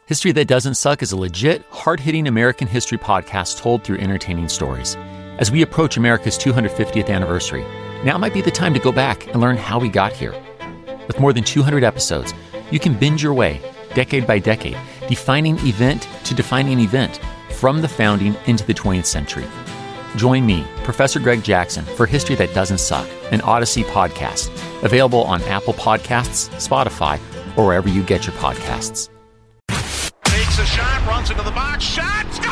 History That Doesn't Suck is a legit, hard-hitting American history podcast told through entertaining stories. As we approach America's 250th anniversary, now might be the time to go back and learn how we got here. With more than 200 episodes, you can binge your way, decade by decade, defining event to defining event, from the founding into the 20th century. Join me, Professor Greg Jackson, for History That Doesn't Suck, an Odyssey podcast, available on Apple Podcasts, Spotify, or wherever you get your podcasts. Takes a shot, runs into the box, shot, score!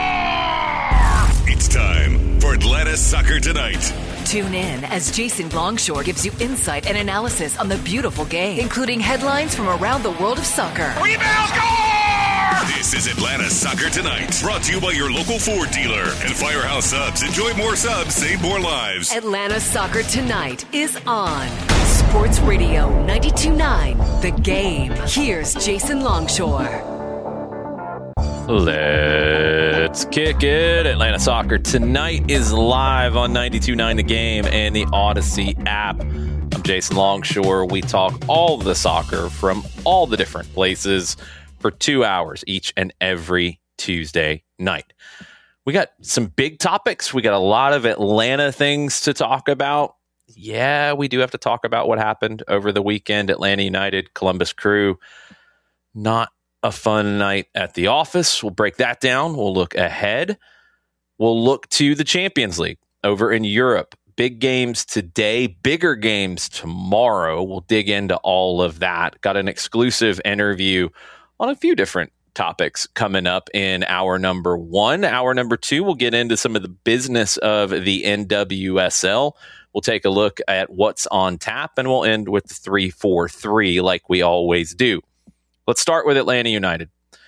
It's time for Atlanta Soccer Tonight. Tune in as Jason Longshore gives you insight and analysis on the beautiful game, including headlines from around the world of soccer. Rebound, score! This is Atlanta Soccer Tonight, brought to you by your local Ford dealer and Firehouse Subs. Enjoy more subs, save more lives. Atlanta Soccer Tonight is on Sports Radio 92.9 The Game. Here's Jason Longshore. Let's kick it. Atlanta Soccer Tonight is live on 92.9 The Game and the Odyssey app. I'm Jason Longshore. We talk all the soccer from all the different places for 2 hours each and every Tuesday night. We got some big topics. We got a lot of Atlanta things to talk about. Yeah, we do have to talk about what happened over the weekend. Atlanta United, Columbus Crew. Not a fun night at the office. We'll break that down. We'll look ahead. We'll look to the Champions League over in Europe. Big games today, bigger games tomorrow. We'll dig into all of that. Got an exclusive interview on a few different topics coming up in hour number one. Hour number two, we'll get into some of the business of the NWSL. We'll take a look at what's on tap, and we'll end with the 3-4-3 like we always do. Let's start with Atlanta United.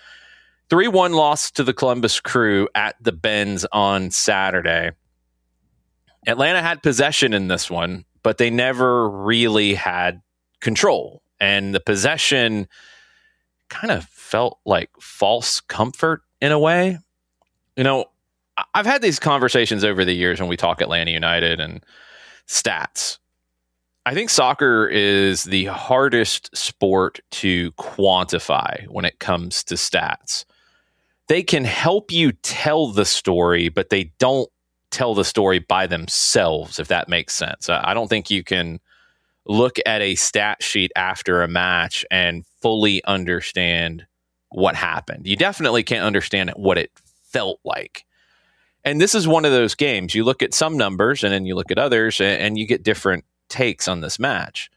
3-1 loss to the Columbus Crew at the Benz on Saturday. Atlanta had possession in this one, but they never really had control. And the possession kind of felt like false comfort in a way. You know, I've had these conversations over the years when we talk Atlanta United and stats. I think soccer is the hardest sport to quantify when it comes to stats. They can help you tell the story, but they don't tell the story by themselves, if that makes sense. I don't think you can look at a stat sheet after a match and fully understand what happened. You definitely can't understand what it felt like. And this is one of those games. You look at some numbers and then you look at others and you get different takes on this match.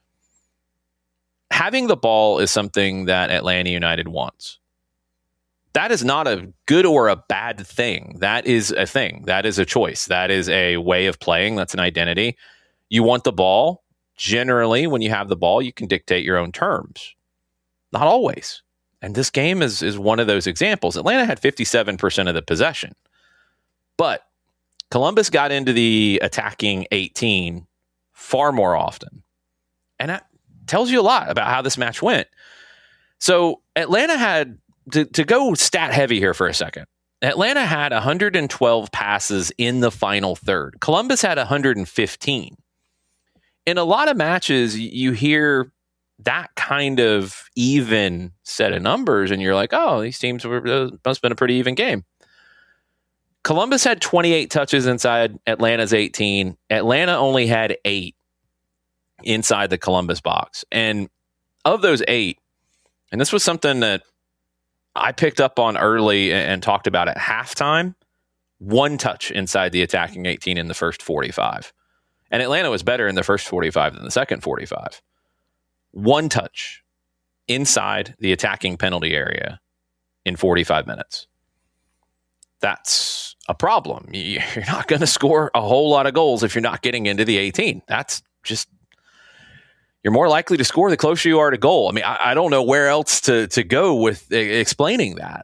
Having the ball is something that Atlanta United wants. That is not a good or a bad thing. That is a thing. That is a choice. That is a way of playing. That's an identity. You want the ball. Generally, when you have the ball, you can dictate your own terms. Not always. And this game is one of those examples. Atlanta had 57% of the possession. But Columbus got into the attacking 18 far more often. And that tells you a lot about how this match went. So Atlanta had, to go stat heavy here for a second, Atlanta had 112 passes in the final third. Columbus had 115. In a lot of matches, you hear that kind of even set of numbers, and you're like, oh, these teams must have been a pretty even game. Columbus had 28 touches inside Atlanta's 18. Atlanta only had 8 inside the Columbus box. And of those 8, and this was something that I picked up on early and talked about at halftime, 1 touch inside the attacking 18 in the first 45. And Atlanta was better in the first 45 than the second 45. 1 touch inside the attacking penalty area in 45 minutes. That's a problem. You're not going to score a whole lot of goals if you're not getting into the 18. That's just, you're more likely to score the closer you are to goal. I mean, I don't know where else to go with explaining that.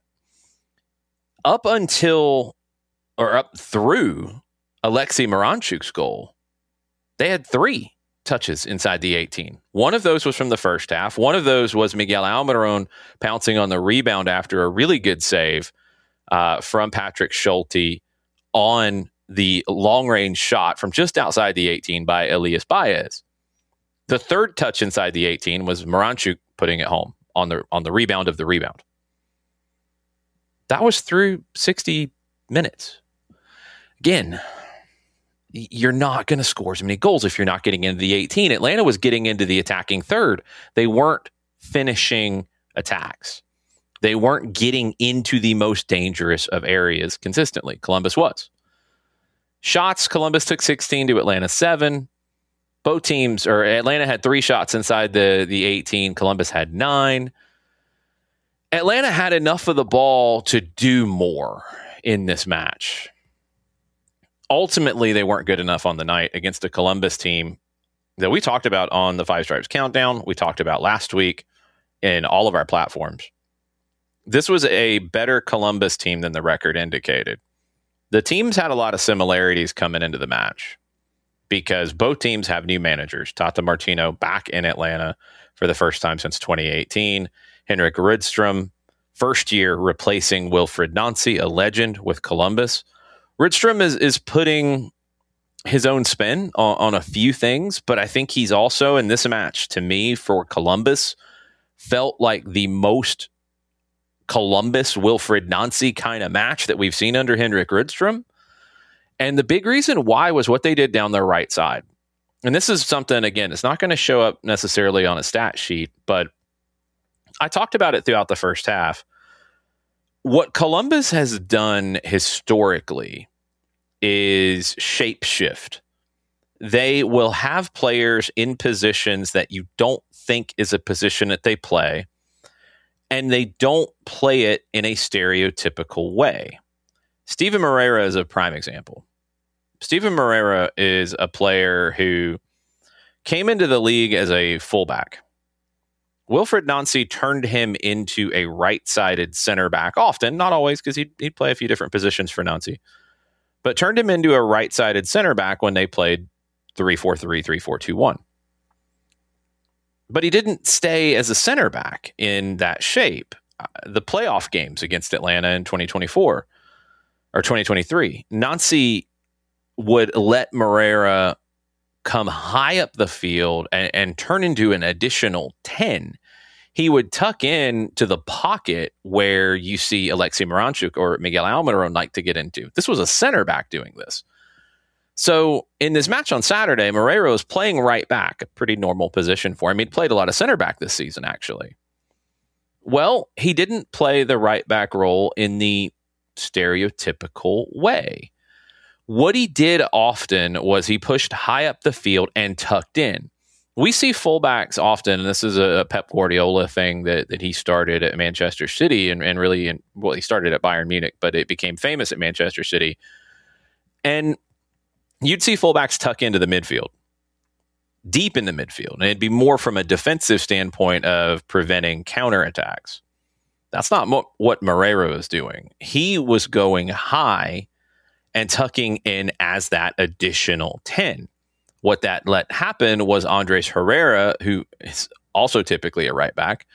Up until, or up through Alexei Miranchuk's goal, they had 3 touches inside the 18. One of those was from the first half. One of those was Miguel Almiron pouncing on the rebound after a really good save from Patrick Schulte on the long-range shot from just outside the 18 by Elias Baez. The third touch inside the 18 was Miranchuk putting it home on the rebound of the rebound. That was through 60 minutes. Again, you're not going to score as many goals if you're not getting into the 18. Atlanta was getting into the attacking third. They weren't finishing attacks. They weren't getting into the most dangerous of areas consistently. Columbus was. Shots, Columbus took 16 to Atlanta 7. Both teams, or Atlanta had 3 shots inside the 18. Columbus had 9. Atlanta had enough of the ball to do more in this match. Ultimately, they weren't good enough on the night against a Columbus team that we talked about on the Five Stripes Countdown. We talked about last week in all of our platforms. This was a better Columbus team than the record indicated. The teams had a lot of similarities coming into the match because both teams have new managers. Tata Martino back in Atlanta for the first time since 2018. Henrik Rydstrom, first year replacing Wilfried Nancy, a legend with Columbus. Rydstrom is putting his own spin on a few things, but I think he's also, in this match, to me, for Columbus, felt like the most Columbus Wilfried Nancy kind of match that we've seen under Henrik Rydstrom. And the big reason why was what they did down their right side. And this is something, again, it's not going to show up necessarily on a stat sheet, but I talked about it throughout the first half. What Columbus has done historically is shapeshift. They will have players in positions that you don't think is a position that they play, and they don't play it in a stereotypical way. Steven Moreira is a prime example. Steven Moreira is a player who came into the league as a fullback. Wilfried Nancy turned him into a right-sided center back, often, not always, because he'd play a few different positions for Nancy, but turned him into a right-sided center back when they played 3-4-3, 3-4-2-1. But he didn't stay as a center back in that shape. The playoff games against Atlanta in 2024 or 2023, Nancy would let Moreira come high up the field and turn into an additional 10. He would tuck in to the pocket where you see Alexei Miranchuk or Miguel Almiron like to get into. This was a center back doing this. So in this match on Saturday, Moreira was playing right back, a pretty normal position for him. He'd played a lot of center back this season, actually. Well, he didn't play the right back role in the stereotypical way. What he did often was he pushed high up the field and tucked in. We see fullbacks often, and this is a Pep Guardiola thing that he started at Manchester City and really, he started at Bayern Munich, but it became famous at Manchester City. And you'd see fullbacks tuck into the midfield, deep in the midfield, and it'd be more from a defensive standpoint of preventing counterattacks. That's not what Moreira was doing. He was going high and tucking in as that additional 10. What that let happen was Andres Herrera, who is also typically a right back,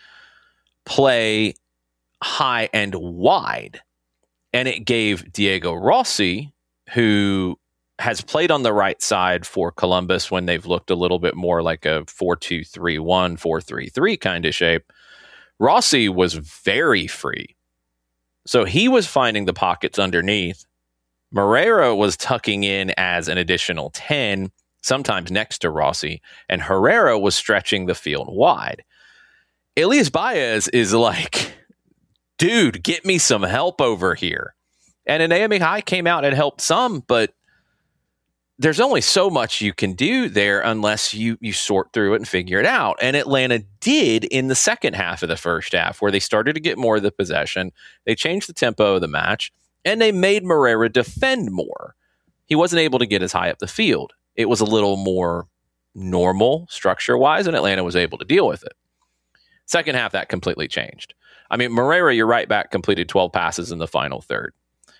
play high and wide. And it gave Diego Rossi, who has played on the right side for Columbus when they've looked a little bit more like a 4-2-3-1, 4-3-3 kind of shape. Rossi was very free. So he was finding the pockets underneath. Moreira was tucking in as an additional 10, sometimes next to Rossi, and Herrera was stretching the field wide. Elias Baez is like, dude, get me some help over here. And Anaya Mihai came out and helped some, but there's only so much you can do there unless you sort through it and figure it out. And Atlanta did in the second half of the first half, where they started to get more of the possession. They changed the tempo of the match, and they made Moreira defend more. He wasn't able to get as high up the field. It was a little more normal structure-wise, and Atlanta was able to deal with it. Second half, that completely changed. I mean, Moreira, your right back, completed 12 passes in the final third.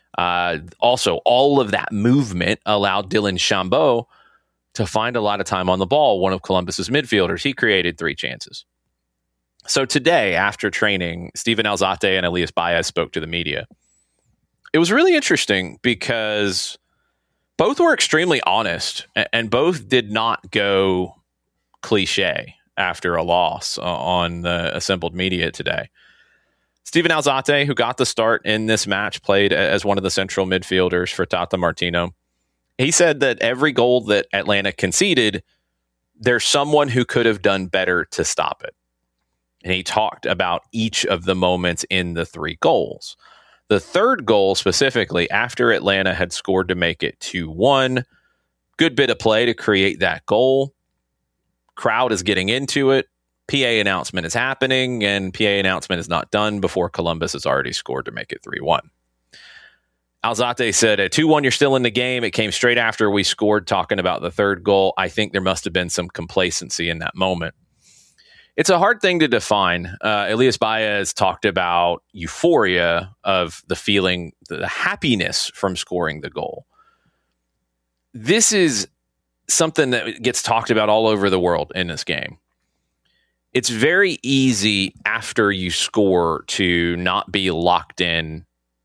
Also, all of that movement allowed Dylan Chambeau to find a lot of time on the ball. One of Columbus's midfielders, he created 3 chances. So today, after training, Steven Alzate and Elias Baez spoke to the media. It was really interesting because both were extremely honest and both did not go cliche after a loss on the assembled media today. Steven Alzate, who got the start in this match, played as one of the central midfielders for Tata Martino. He said that every goal that Atlanta conceded, there's someone who could have done better to stop it. And he talked about each of the moments in the 3 goals. The third goal specifically, after Atlanta had scored to make it 2-1, good bit of play to create that goal. Crowd is getting into it. PA announcement is happening, and PA announcement is not done before Columbus has already scored to make it 3-1. Alzate said, at 2-1, you're still in the game. It came straight after we scored, talking about the third goal. I think there must have been some complacency in that moment. It's a hard thing to define. Elias Baez talked about euphoria of the feeling, the happiness from scoring the goal. This is something that gets talked about all over the world in this game. It's very easy after you score to not be locked in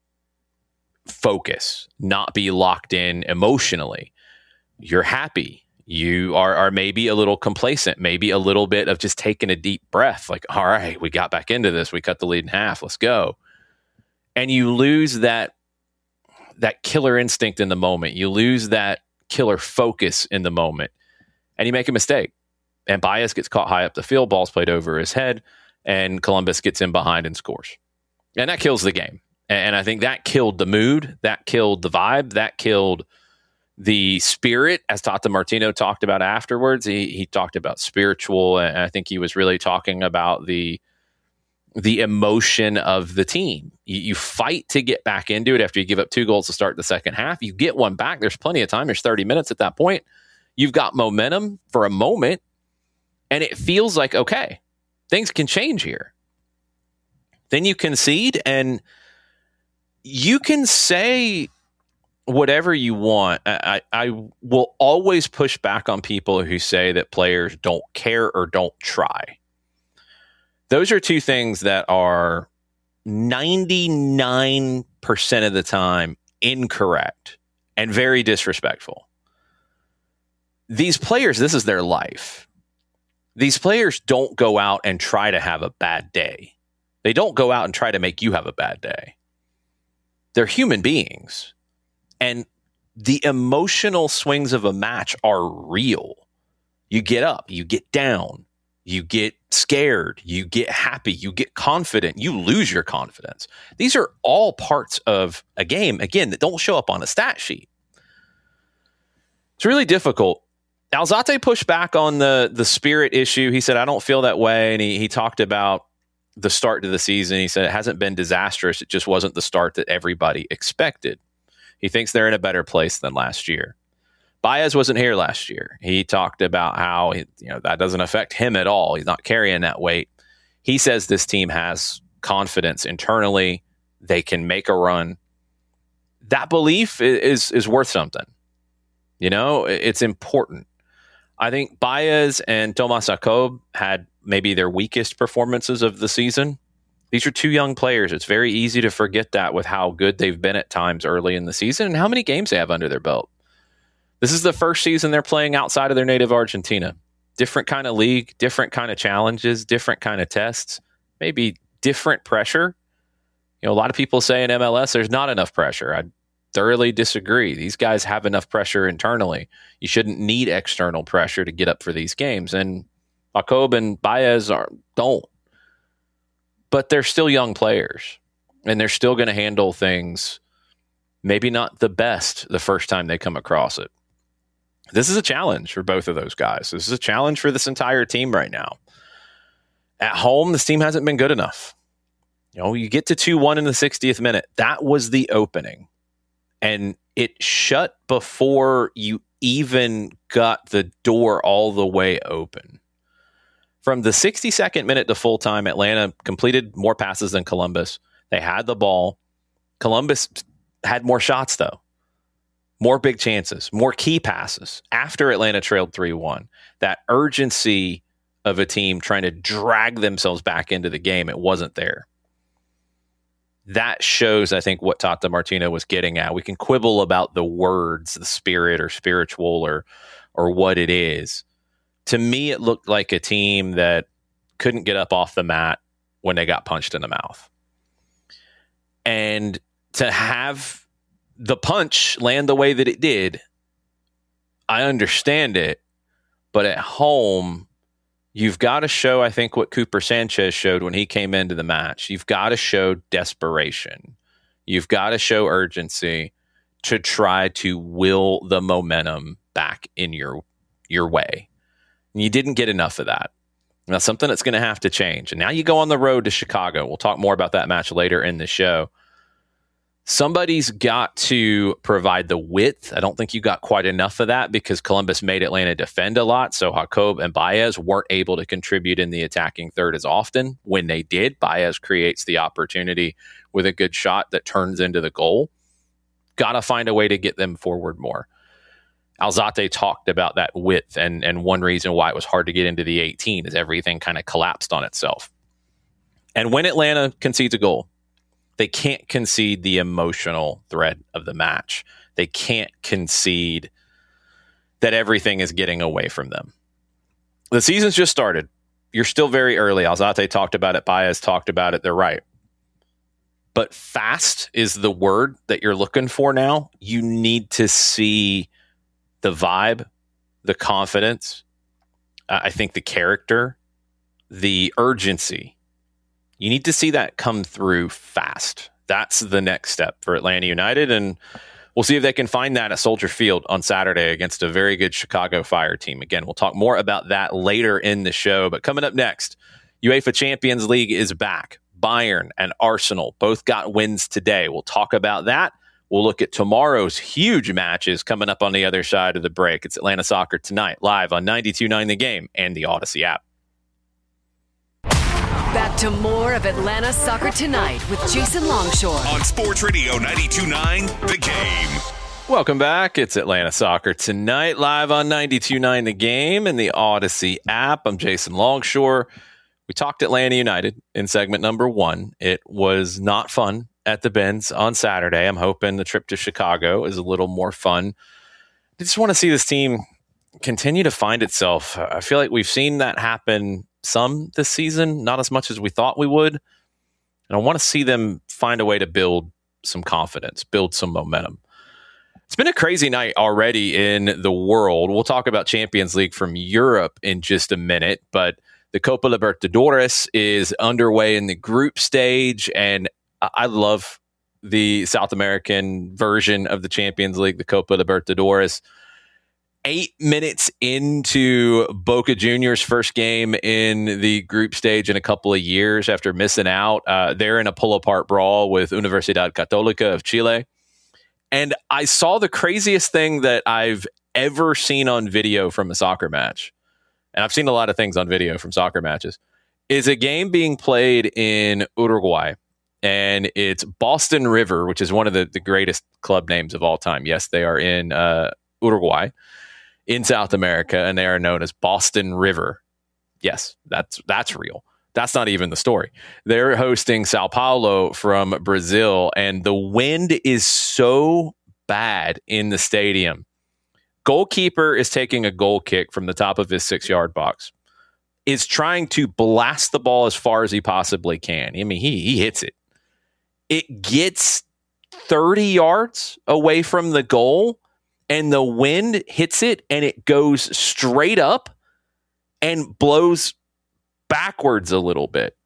focus, not be locked in emotionally. You're happy. You are maybe a little complacent, maybe a little bit of just taking a deep breath. Like, all right, we got back into this. We cut the lead in half. Let's go. And you lose that killer instinct in the moment. You lose that killer focus in the moment, and you make a mistake. And Baez gets caught high up the field, ball's played over his head, and Columbus gets in behind and scores. And that kills the game. And I think that killed the mood, that killed the vibe, that killed the spirit, as Tata Martino talked about afterwards. He talked about spiritual, and I think he was really talking about the emotion of the team. You fight to get back into it after you give up 2 goals to start the second half. You get one back. There's plenty of time. There's 30 minutes at that point. You've got momentum for a moment, and it feels like, okay, things can change here. Then you concede, and you can say whatever you want. I will always push back on people who say that players don't care or don't try. Those are 2 things that are 99% of the time incorrect and very disrespectful. These players, this is their life. These players don't go out and try to have a bad day. They don't go out and try to make you have a bad day. They're human beings. And the emotional swings of a match are real. You get up, you get down, you get scared, you get happy, you get confident, you lose your confidence. These are all parts of a game, again, that don't show up on a stat sheet. It's really difficult. Alzate pushed back on the spirit issue. He said, I don't feel that way. And he talked about the start to the season. He said it hasn't been disastrous. It just wasn't the start that everybody expected. He thinks they're in a better place than last year. Baez wasn't here last year. He talked about how that doesn't affect him at all. He's not carrying that weight. He says this team has confidence internally. They can make a run. That belief is worth something. It's important. I think Baez and Tomas Jakob had maybe their weakest performances of the season. These are 2 young players. It's very easy to forget that with how good they've been at times early in the season and how many games they have under their belt. This is the first season they're playing outside of their native Argentina. Different kind of league, different kind of challenges, different kind of tests, maybe different pressure. A lot of people say in MLS there's not enough pressure. I thoroughly disagree. These guys have enough pressure internally. You shouldn't need external pressure to get up for these games. And Jakob and Baez don't. But they're still young players, and they're still going to handle things maybe not the best the first time they come across it. This is a challenge for both of those guys. This is a challenge for this entire team right now. At home, this team hasn't been good enough. You get to 2-1 in the 60th minute. That was the opening. And it shut before you even got the door all the way open. From the 62nd minute to full time, Atlanta completed more passes than Columbus. They had the ball. Columbus had more shots, though. More big chances, more key passes after Atlanta trailed 3-1. That urgency of a team trying to drag themselves back into the game, it wasn't there. That shows, I think, what Tata Martino was getting at. We can quibble about the words, the spirit or spiritual or what it is. To me, it looked like a team that couldn't get up off the mat when they got punched in the mouth. And to have the punch land the way that it did, I understand it. But at home, you've got to show, I think, what Cooper Sanchez showed when he came into the match. You've got to show desperation. You've got to show urgency to try to will the momentum back in your way. And you didn't get enough of that. Now, something that's going to have to change. And now you go on the road to Chicago. We'll talk more about that match later in the show. Somebody's got to provide the width. I don't think you got quite enough of that because Columbus made Atlanta defend a lot. So Jacob and Baez weren't able to contribute in the attacking third as often. When they did, Baez creates the opportunity with a good shot that turns into the goal. Got to find a way to get them forward more. Alzate talked about that width, and one reason why it was hard to get into the 18 is everything kind of collapsed on itself. And when Atlanta concedes a goal, they can't concede the emotional thread of the match. They can't concede that everything is getting away from them. The season's just started. You're still very early. Alzate talked about it. Baez talked about it. They're right. But fast is the word that you're looking for now. You need to see the vibe, the confidence, I think the character, the urgency. You need to see that come through fast. That's the next step for Atlanta United, and we'll see if they can find that at Soldier Field on Saturday against a very good Chicago Fire team. Again, we'll talk more about that later in the show, but coming up next, UEFA Champions League is back. Bayern and Arsenal both got wins today. We'll talk about that. We'll look at tomorrow's huge matches coming up on the other side of the break. It's Atlanta Soccer Tonight, live on 92.9 The Game and the Odyssey app. Back to more of Atlanta Soccer Tonight with Jason Longshore on Sports Radio 92.9 The Game. Welcome back. It's Atlanta Soccer Tonight, live on 92.9 The Game and the Odyssey app. I'm Jason Longshore. We talked Atlanta United in segment number 1. It was not fun at the Benz on Saturday. I'm hoping the trip to Chicago is a little more fun. I just want to see this team continue to find itself. I feel like we've seen that happen some this season, not as much as we thought we would. And I want to see them find a way to build some confidence, build some momentum. It's been a crazy night already in the world. We'll talk about Champions League from Europe in just a minute, but the Copa Libertadores is underway in the group stage, and I love the South American version of the Champions League, the Copa Libertadores. 8 minutes into Boca Juniors' first game in the group stage in a couple of years after missing out, they're in a pull-apart brawl with Universidad Católica of Chile. And I saw the craziest thing that I've ever seen on video from a soccer match. And I've seen a lot of things on video from soccer matches, is a game being played in Uruguay. And it's Boston River, which is one of the greatest club names of all time. Yes, they are in Uruguay, in South America, and they are known as Boston River. Yes, that's real. That's not even the story. They're hosting Sao Paulo from Brazil, and the wind is so bad in the stadium. Goalkeeper is taking a goal kick from the top of his 6-yard box. Is trying to blast the ball as far as he possibly can. I mean, he hits it. It gets 30 yards away from the goal, and the wind hits it, and it goes straight up and blows backwards a little bit.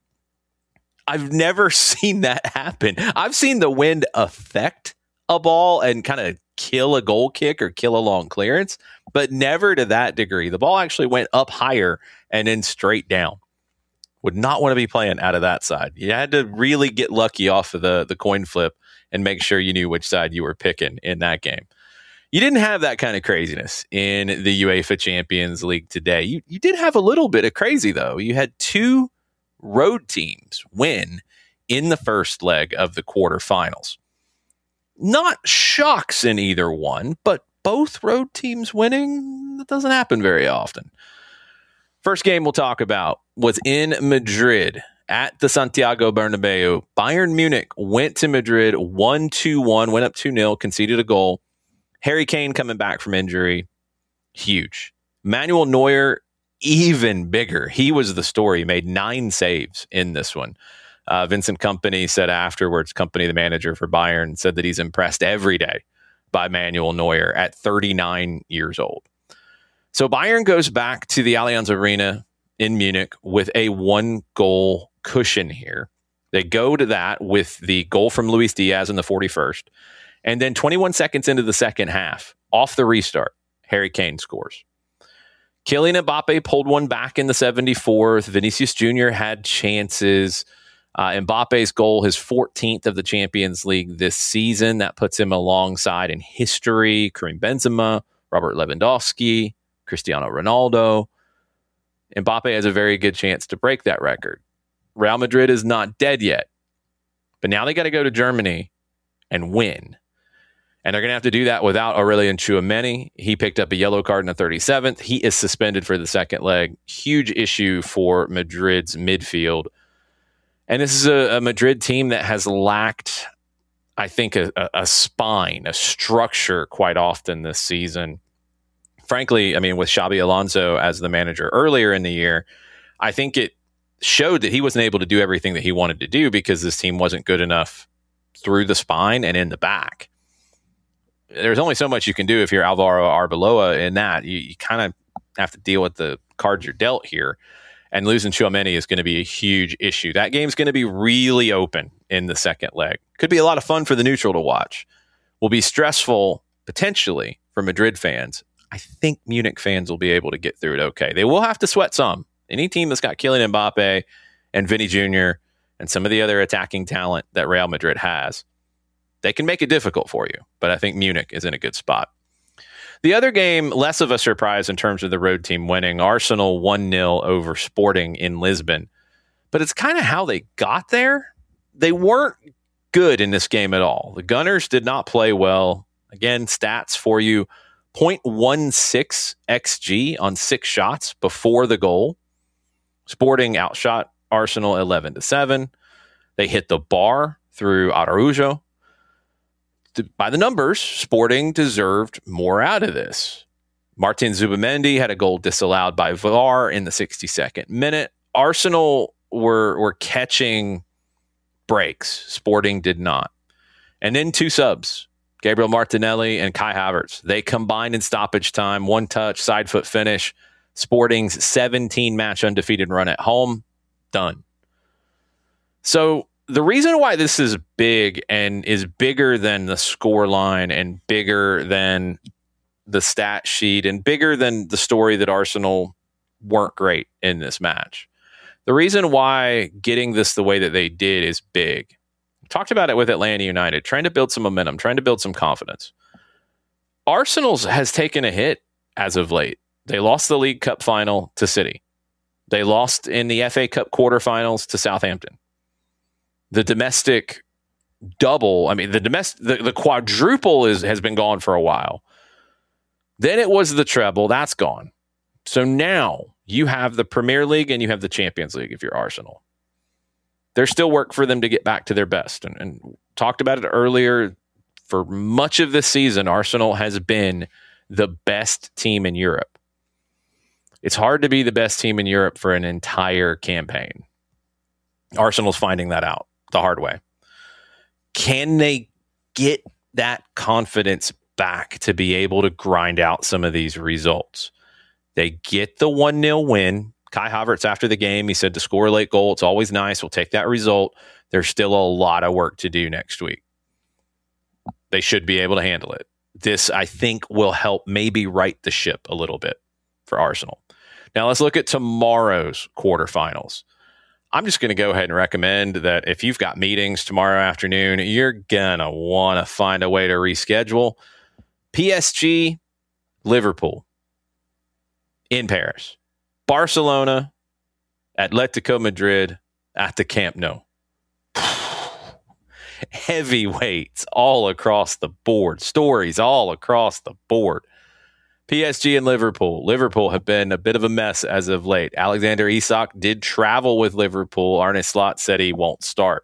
I've never seen that happen. I've seen the wind affect a ball and kind of kill a goal kick or kill a long clearance, but never to that degree. The ball actually went up higher and then straight down. Would not want to be playing out of that side. You had to really get lucky off of the coin flip and make sure you knew which side you were picking in that game. You didn't have that kind of craziness in the UEFA Champions League today. You did have a little bit of crazy, though. You had 2 road teams win in the first leg of the quarterfinals. Not shocks in either one, but both road teams winning, that doesn't happen very often. First game we'll talk about was in Madrid at the Santiago Bernabeu. Bayern Munich went to Madrid, won 2-1, went up 2-0, conceded a goal. Harry Kane coming back from injury, huge. Manuel Neuer, even bigger. He was the story. He made 9 saves in this one. Vincent Kompany said afterwards, Kompany, the manager for Bayern, said that he's impressed every day by Manuel Neuer at 39 years old. So Bayern goes back to the Allianz Arena in Munich with a 1-goal cushion here. They go to that with the goal from Luis Diaz in the 41st. And then 21 seconds into the second half, off the restart, Harry Kane scores. Kylian Mbappe pulled one back in the 74th. Vinicius Jr. had chances. Mbappe's goal, his 14th of the Champions League this season. That puts him alongside in history Karim Benzema, Robert Lewandowski, Cristiano Ronaldo. Mbappe has a very good chance to break that record. Real Madrid is not dead yet, but now they got to go to Germany and win. And they're going to have to do that without Aurelien Tchouameni. He picked up a yellow card in the 37th. He is suspended for the second leg. Huge issue for Madrid's midfield. And this is a Madrid team that has lacked, I think, a spine, a structure quite often this season. Frankly, I mean, with Xabi Alonso as the manager earlier in the year, I think it showed that he wasn't able to do everything that he wanted to do because this team wasn't good enough through the spine and in the back. There's only so much you can do if you're Alvaro Arbeloa in that. You kind of have to deal with the cards you're dealt here. And losing Tchouameni is going to be a huge issue. That game's going to be really open in the second leg. Could be a lot of fun for the neutral to watch. Will be stressful, potentially, for Madrid fans. I think Munich fans will be able to get through it okay. They will have to sweat some. Any team that's got Kylian Mbappe and Vinny Jr. and some of the other attacking talent that Real Madrid has, they can make it difficult for you. But I think Munich is in a good spot. The other game, less of a surprise in terms of the road team winning. Arsenal 1-0 over Sporting in Lisbon. But it's kind of how they got there. They weren't good in this game at all. The Gunners did not play well. Again, stats for you. 0.16 XG on 6 shots before the goal. Sporting outshot Arsenal 11-7. They hit the bar through Araujo. By the numbers, Sporting deserved more out of this. Martin Zubimendi had a goal disallowed by VAR in the 62nd minute. Arsenal were catching breaks. Sporting did not. And then 2 subs, Gabriel Martinelli and Kai Havertz. They combined in stoppage time, 1 touch, side foot finish. Sporting's 17-match undefeated run at home, done. So the reason why this is big and is bigger than the score line and bigger than the stat sheet and bigger than the story that Arsenal weren't great in this match. The reason why getting this the way that they did is big. We talked about it with Atlanta United, trying to build some momentum, trying to build some confidence. Arsenal's has taken a hit as of late. They lost the League Cup final to City. They lost in the FA Cup quarterfinals to Southampton. The domestic double, I mean, the quadruple has been gone for a while. Then it was the treble. That's gone. So now you have the Premier League and you have the Champions League if you're Arsenal. There's still work for them to get back to their best. And talked about it earlier. For much of this season, Arsenal has been the best team in Europe. It's hard to be the best team in Europe for an entire campaign. Arsenal's finding that out the hard way. Can they get that confidence back to be able to grind out some of these results? They get the 1-0 win. Kai Havertz, after the game, he said to score a late goal, it's always nice. We'll take that result. There's still a lot of work to do next week. They should be able to handle it. This, I think, will help maybe right the ship a little bit for Arsenal. Now, let's look at tomorrow's quarterfinals. I'm just going to go ahead and recommend that if you've got meetings tomorrow afternoon, you're going to want to find a way to reschedule. PSG, Liverpool in Paris. Barcelona, Atletico Madrid at the Camp Nou. Heavyweights all across the board. Stories all across the board. PSG and Liverpool. Liverpool have been a bit of a mess as of late. Alexander Isak did travel with Liverpool. Arne Slot said he won't start.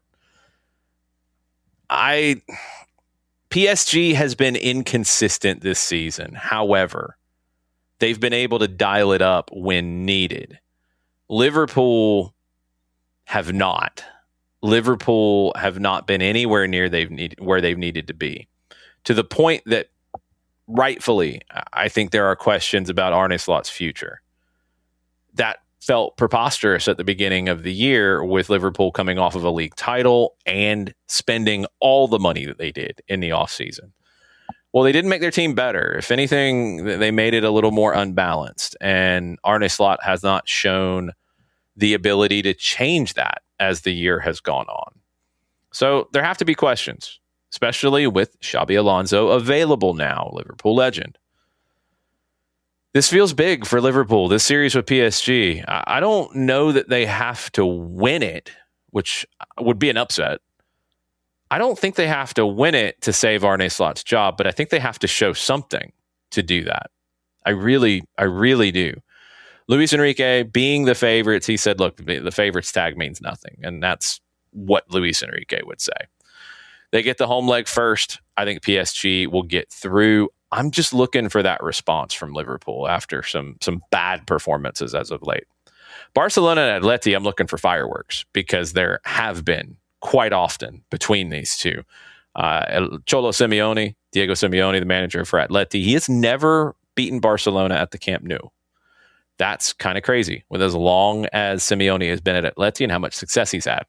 PSG has been inconsistent this season. However, they've been able to dial it up when needed. Liverpool have not. Liverpool have not been anywhere near where they've needed to be, to the point that rightfully, I think there are questions about Arne Slot's future. That felt preposterous at the beginning of the year, with Liverpool coming off of a league title and spending all the money that they did in the offseason. Well, they didn't make their team better. If anything, they made it a little more unbalanced, and Arne Slot has not shown the ability to change that as the year has gone on. So there have to be questions, especially with Xabi Alonso available now, Liverpool legend. This feels big for Liverpool, this series with PSG. I don't know that they have to win it, which would be an upset. I don't think they have to win it to save Arne Slot's job, but I think they have to show something to do that. I really do. Luis Enrique, being the favorites, he said, look, the favorites tag means nothing. And that's what Luis Enrique would say. They get the home leg first. I think PSG will get through. I'm just looking for that response from Liverpool after some bad performances as of late. Barcelona and Atleti, I'm looking for fireworks, because there have been quite often between these two. Cholo Simeone, Diego Simeone, the manager for Atleti, he has never beaten Barcelona at the Camp Nou. That's kind of crazy, with as long as Simeone has been at Atleti and how much success he's had.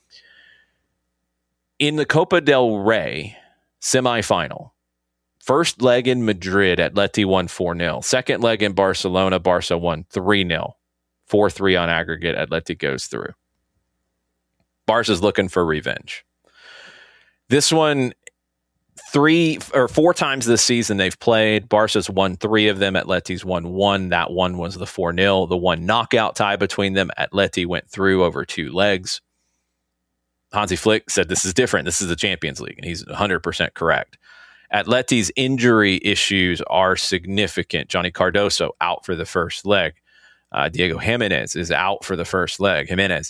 In the Copa del Rey semifinal, first leg in Madrid, Atleti won 4-0. Second leg in Barcelona, Barca won 3-0. 4-3 on aggregate, Atleti goes through. Barca's looking for revenge. This one, 3 or 4 times this season they've played. Barca's won 3 of them. Atleti's won 1. That one was the 4-0. The one knockout tie between them. Atleti went through over 2 legs. Hansi Flick said this is different. This is the Champions League, and he's 100% correct. Atleti's injury issues are significant. Johnny Cardoso out for the first leg. Diego Jimenez is out for the first leg.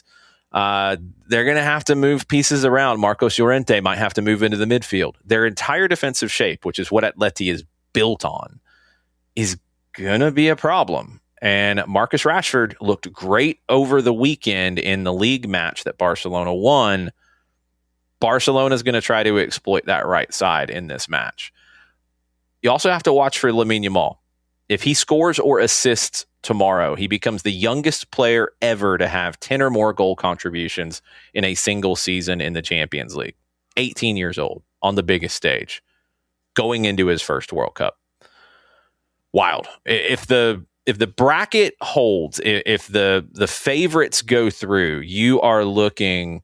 They're going to have to move pieces around. Marcos Llorente might have to move into the midfield. Their entire defensive shape, which is what Atleti is built on, is going to be a problem. And Marcus Rashford looked great over the weekend in the league match that Barcelona won. Barcelona is going to try to exploit that right side in this match. You also have to watch for Lamine Yamal. If he scores or assists tomorrow, he becomes the youngest player ever to have 10 or more goal contributions in a single season in the Champions League. 18 years old on the biggest stage, going into his first World Cup. Wild. If the bracket holds, if the favorites go through, you are looking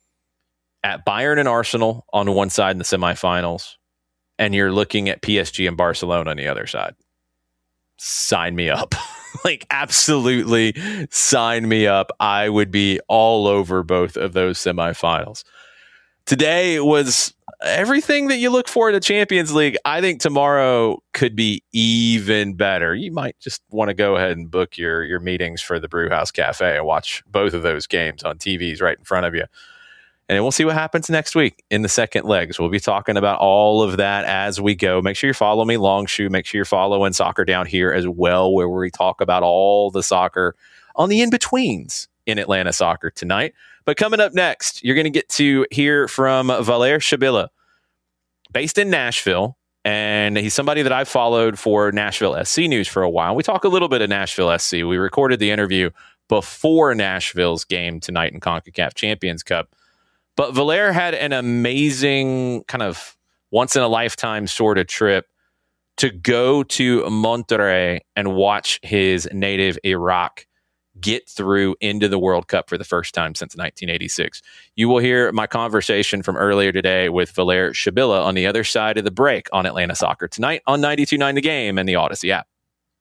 at Bayern and Arsenal on one side in the semifinals, and you're looking at PSG and Barcelona on the other side. Sign me up. Like, absolutely sign me up. I would be all over both of those semifinals. Today was everything that you look for in the Champions League. I think tomorrow could be even better. You might just want to go ahead and book your meetings for the Brewhouse Cafe and watch both of those games on TVs right in front of you. And we'll see what happens next week in the second legs. We'll be talking about all of that as we go. Make sure you follow me, Longshoe. Make sure you're following Soccer Down Here as well, where we talk about all the soccer on the in-betweens in Atlanta soccer tonight. But coming up next, you're going to get to hear from Valère Shabila, based in Nashville. And he's somebody that I've followed for Nashville SC News for a while. We talk a little bit of Nashville SC. We recorded the interview before Nashville's game tonight in CONCACAF Champions Cup. But Valère had an amazing kind of once-in-a-lifetime sort of trip to go to Monterrey and watch his native Iraq get through into the World Cup for the first time since 1986. You will hear my conversation from earlier today with Valère Shabila on the other side of the break on Atlanta Soccer Tonight on 92.9 The Game and the Odyssey app.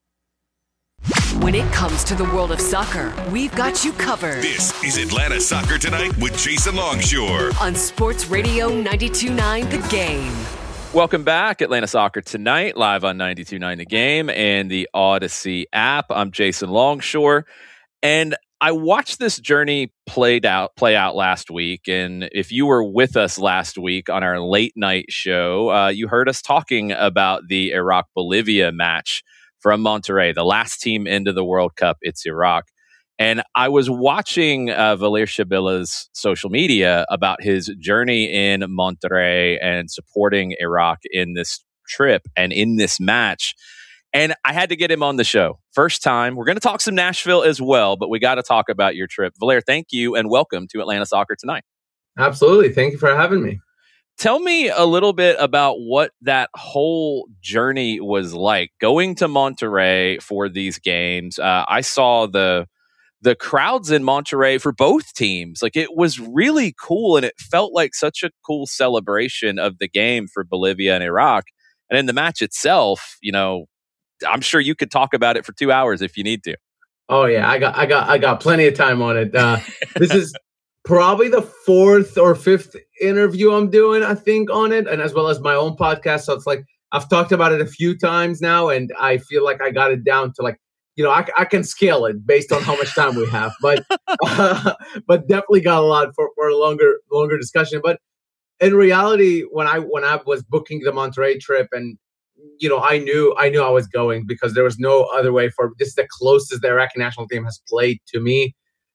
When it comes to the world of soccer, we've got you covered. This is Atlanta Soccer Tonight with Jason Longshore On Sports Radio 92.9 The Game. Welcome back. Atlanta Soccer Tonight, live on 92.9 The Game and the Odyssey app. I'm Jason Longshore. And I watched this journey play out last week. And if you were with us last week on our late night show, you heard us talking about the Iraq-Bolivia match from Monterrey, the last team into the World Cup. It's Iraq. And I was watching Valer Shabilla's social media about his journey in Monterrey and supporting Iraq in this trip and in this match. And I had to get him on the show. First time. We're going to talk some Nashville as well, but we got to talk about your trip. Valer, thank you and welcome to Atlanta Soccer Tonight. Absolutely. Thank you for having me. Tell me a little bit about what that whole journey was like going to Monterrey for these games. I saw the crowds in Monterrey for both teams. Like, it was really cool, and it felt like such a cool celebration of the game for Bolivia and Iraq. And in the match itself, I'm sure you could talk about it for 2 hours if you need to. Oh yeah, I got plenty of time on it. This is probably the 4th or 5th interview I'm doing, I think, on it, and as well as my own podcast. So it's like I've talked about it a few times now, and I feel like I got it down to I can scale it based on how much time we have, but definitely got a lot for a longer discussion. But in reality, when I was booking the Monterrey trip, and I knew I was going because there was no other way this is the closest the Iraqi national team has played to me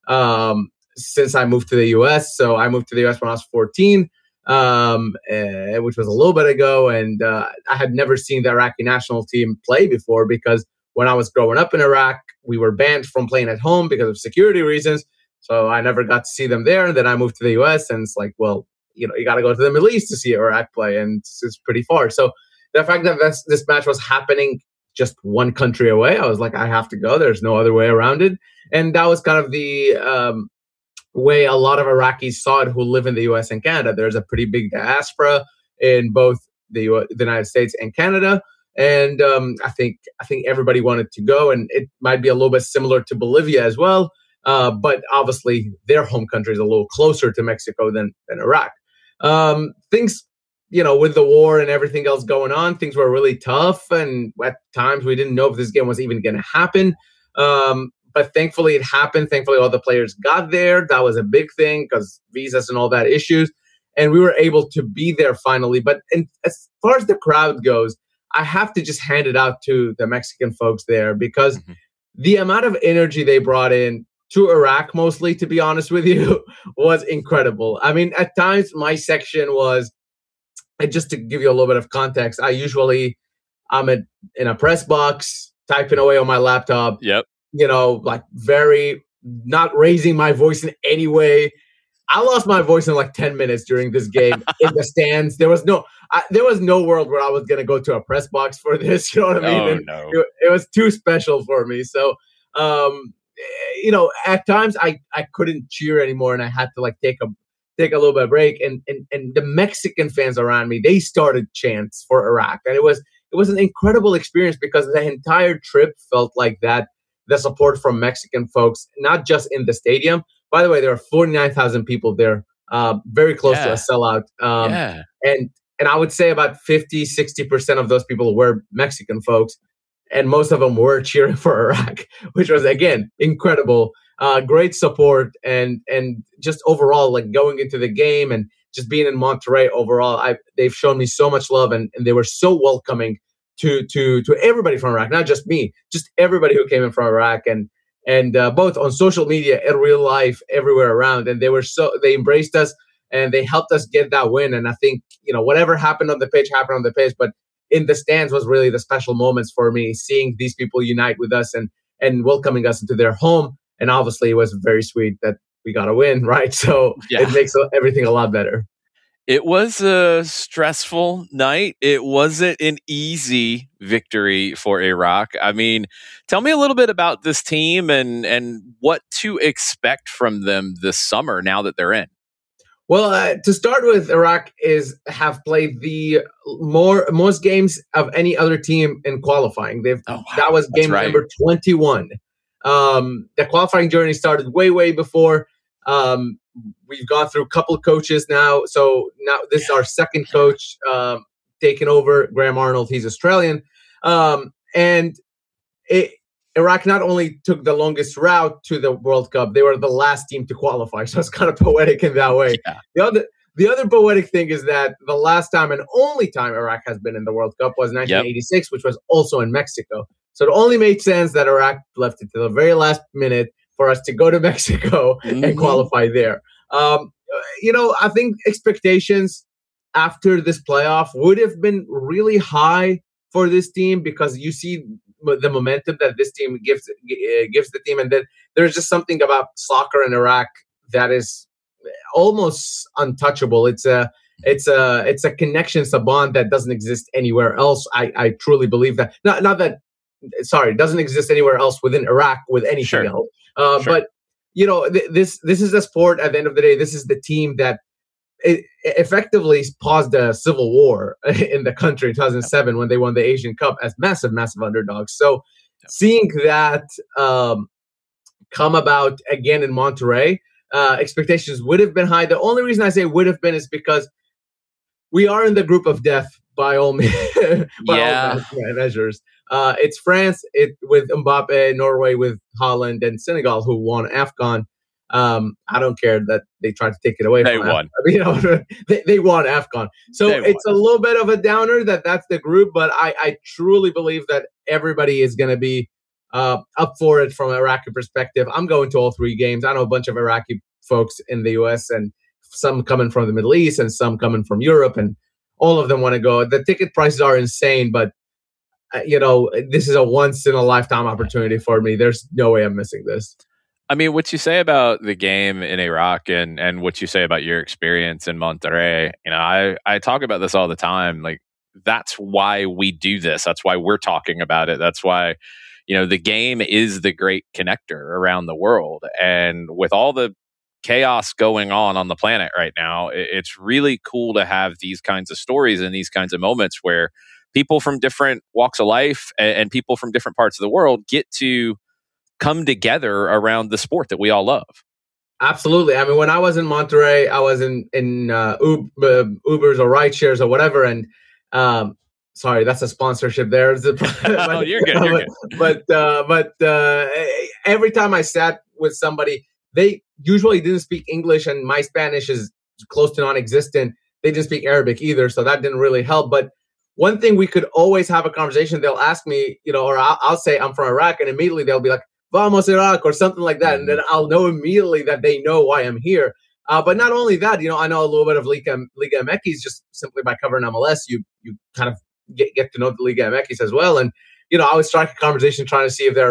since I moved to the U.S. So I moved to the U.S. when I was 14, which was a little bit ago, and I had never seen the Iraqi national team play before because when I was growing up in Iraq, we were banned from playing at home because of security reasons. So I never got to see them there. And then I moved to the U.S. and it's like, well, you got to go to the Middle East to see Iraq play, and it's pretty far. So the fact that this match was happening just one country away, I was like, I have to go. There's no other way around it. And that was kind of the way a lot of Iraqis saw it who live in the U.S. and Canada. There's a pretty big diaspora in both the United States and Canada. And I think everybody wanted to go, and it might be a little bit similar to Bolivia as well. But obviously, their home country is a little closer to Mexico than Iraq. Things, with the war and everything else going on, things were really tough. And at times, we didn't know if this game was even going to happen. But thankfully, it happened. Thankfully, all the players got there. That was a big thing because visas and all that issues. And we were able to be there finally. But as far as the crowd goes, I have to just hand it out to the Mexican folks there because the amount of energy they brought in to Iraq, mostly, to be honest with you, was incredible. I mean, at times my section was, and just to give you a little bit of context, I'm in a press box, typing away on my laptop. Yep. Very not raising my voice in any way. I lost my voice in 10 minutes during this game in the stands. There was no world where I was going to go to a press box for this. You know what I mean? No. It was too special for me. So, at times I couldn't cheer anymore, and I had to take a little bit of break. And the Mexican fans around me, they started chants for Iraq, and it was an incredible experience because the entire trip felt like that. The support from Mexican folks, not just in the stadium. By the way, there are 49,000 people there, very close to a sellout. And I would say about 50-60% of those people were Mexican folks, and most of them were cheering for Iraq, which was, again, incredible. Great support, and just overall, going into the game and just being in Monterrey overall, they've shown me so much love, and they were so welcoming to everybody from Iraq, not just me, just everybody who came in from Iraq, and both on social media, in real life, everywhere around. And they embraced us and they helped us get that win. And I think, whatever happened on the pitch happened on the pitch, but in the stands was really the special moments for me, seeing these people unite with us and welcoming us into their home. And obviously it was very sweet that we got a win, right? So It makes everything a lot better. It was a stressful night. It wasn't an easy victory for Iraq. I mean, tell me a little bit about this team and what to expect from them this summer now that they're in. Well, to start with, Iraq have played the most games of any other team in qualifying. That was game number 21. The qualifying journey started way before. We've gone through a couple of coaches now. So now this is our second coach taking over, Graham Arnold. He's Australian. And Iraq not only took the longest route to the World Cup, they were the last team to qualify. So it's kind of poetic in that way. Yeah. The other poetic thing is that the last time and only time Iraq has been in the World Cup was 1986, which was also in Mexico. So it only made sense that Iraq left it to the very last minute, for us to go to Mexico and qualify there. I think expectations after this playoff would have been really high for this team because you see the momentum that this team gives the team, and then there's just something about soccer in Iraq that is almost untouchable. It's a connection, it's a bond that doesn't exist anywhere else. I truly believe that. Not that, sorry, it doesn't exist anywhere else within Iraq with anything else. But this is a sport. At the end of the day, this is the team that it effectively paused a civil war in the country in 2007 when they won the Asian Cup as massive underdogs. So seeing that come about again in Monterrey, expectations would have been high. The only reason I say would have been is because we are in the group of death by all measures. It's France with Mbappe, Norway with Holland, and Senegal who won AFCON. I don't care that they tried to take it away. They won. They won AFCON. So it's a little bit of a downer that's the group, but I truly believe that everybody is going to be up for it from an Iraqi perspective. I'm going to all three games. I know a bunch of Iraqi folks in the U.S. and some coming from the Middle East and some coming from Europe, and all of them want to go. The ticket prices are insane, but this is a once-in-a-lifetime opportunity for me. There's no way I'm missing this. I mean, what you say about the game in Iraq and what you say about your experience in Monterrey, I talk about this all the time. Like, that's why we do this. That's why we're talking about it. That's why, the game is the great connector around the world. And with all the chaos going on the planet right now, it's really cool to have these kinds of stories and these kinds of moments where people from different walks of life and people from different parts of the world get to come together around the sport that we all love. Absolutely. I mean, when I was in Monterrey, I was in Ubers or ride shares or whatever. And sorry, that's a sponsorship there. You're good. But every time I sat with somebody, they usually didn't speak English, and my Spanish is close to non-existent. They didn't speak Arabic either, so that didn't really help. But one thing, we could always have a conversation. They'll ask me, or I'll say I'm from Iraq, and immediately they'll be like, "Vamos Iraq" or something like that, and then I'll know immediately that they know why I'm here. But not only that, I know a little bit of Liga MX just simply by covering MLS. You kind of get to know the Liga MX as well, and I always strike a conversation trying to see if they're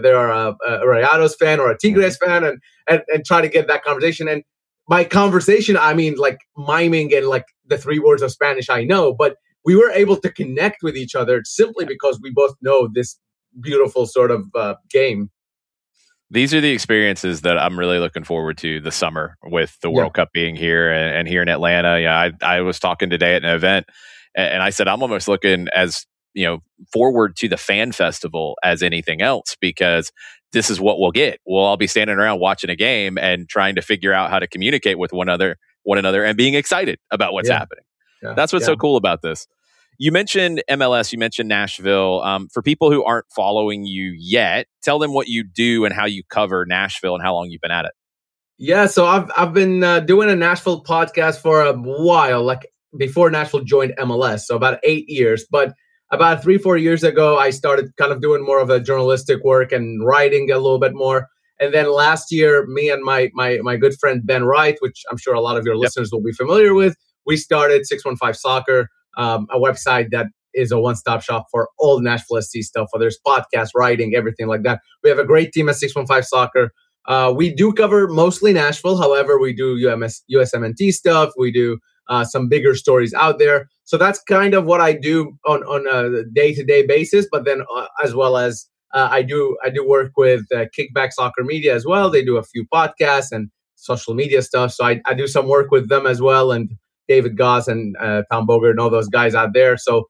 a Rayados fan or a Tigres fan, and try to get that conversation. And by conversation, I mean like miming and like the 3 words of Spanish I know, but we were able to connect with each other simply because we both know this beautiful sort of game. These are the experiences that I'm really looking forward to this summer with the World Cup being here and here in Atlanta. Yeah, I was talking today at an event, and I said I'm almost looking as forward to the fan festival as anything else, because this is what we'll get. We'll all be standing around watching a game and trying to figure out how to communicate with one another and being excited about what's happening. Yeah. That's what's so cool about this. You mentioned MLS, you mentioned Nashville. For people who aren't following you yet, tell them what you do and how you cover Nashville and how long you've been at it. Yeah, so I've been doing a Nashville podcast for a while, like before Nashville joined MLS, so about 8 years. But about 3-4 years ago, I started kind of doing more of a journalistic work and writing a little bit more. And then last year, me and my good friend Ben Wright, which I'm sure a lot of your listeners will be familiar with, we started 615 Soccer, a website that is a one-stop shop for all Nashville SC stuff, whether it's podcast, writing, everything like that. We have a great team at 615 Soccer. We do cover mostly Nashville. However, we do USMNT stuff. We do some bigger stories out there. So that's kind of what I do on a day-to-day basis. But then as well as I do work with Kickback Soccer Media as well. They do a few podcasts and social media stuff. So I do some work with them as well. And David Goss and Tom Bogert and all those guys out there. So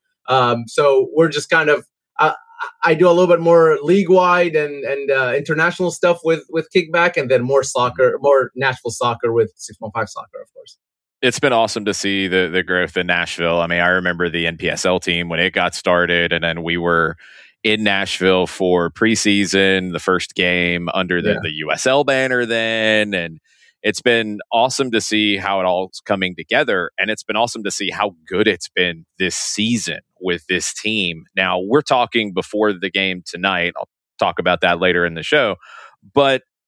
we're just kind of, I do a little bit more league-wide and international stuff with Kickback, and then more Nashville soccer with 615 Soccer, of course. It's been awesome to see the growth in Nashville. I mean, I remember the NPSL team when it got started, and then we were in Nashville for preseason, the first game under the USL banner then, and it's been awesome to see how it all's coming together, and it's been awesome to see how good it's been this season with this team. Now, we're talking before the game tonight. I'll talk about that later in the show, but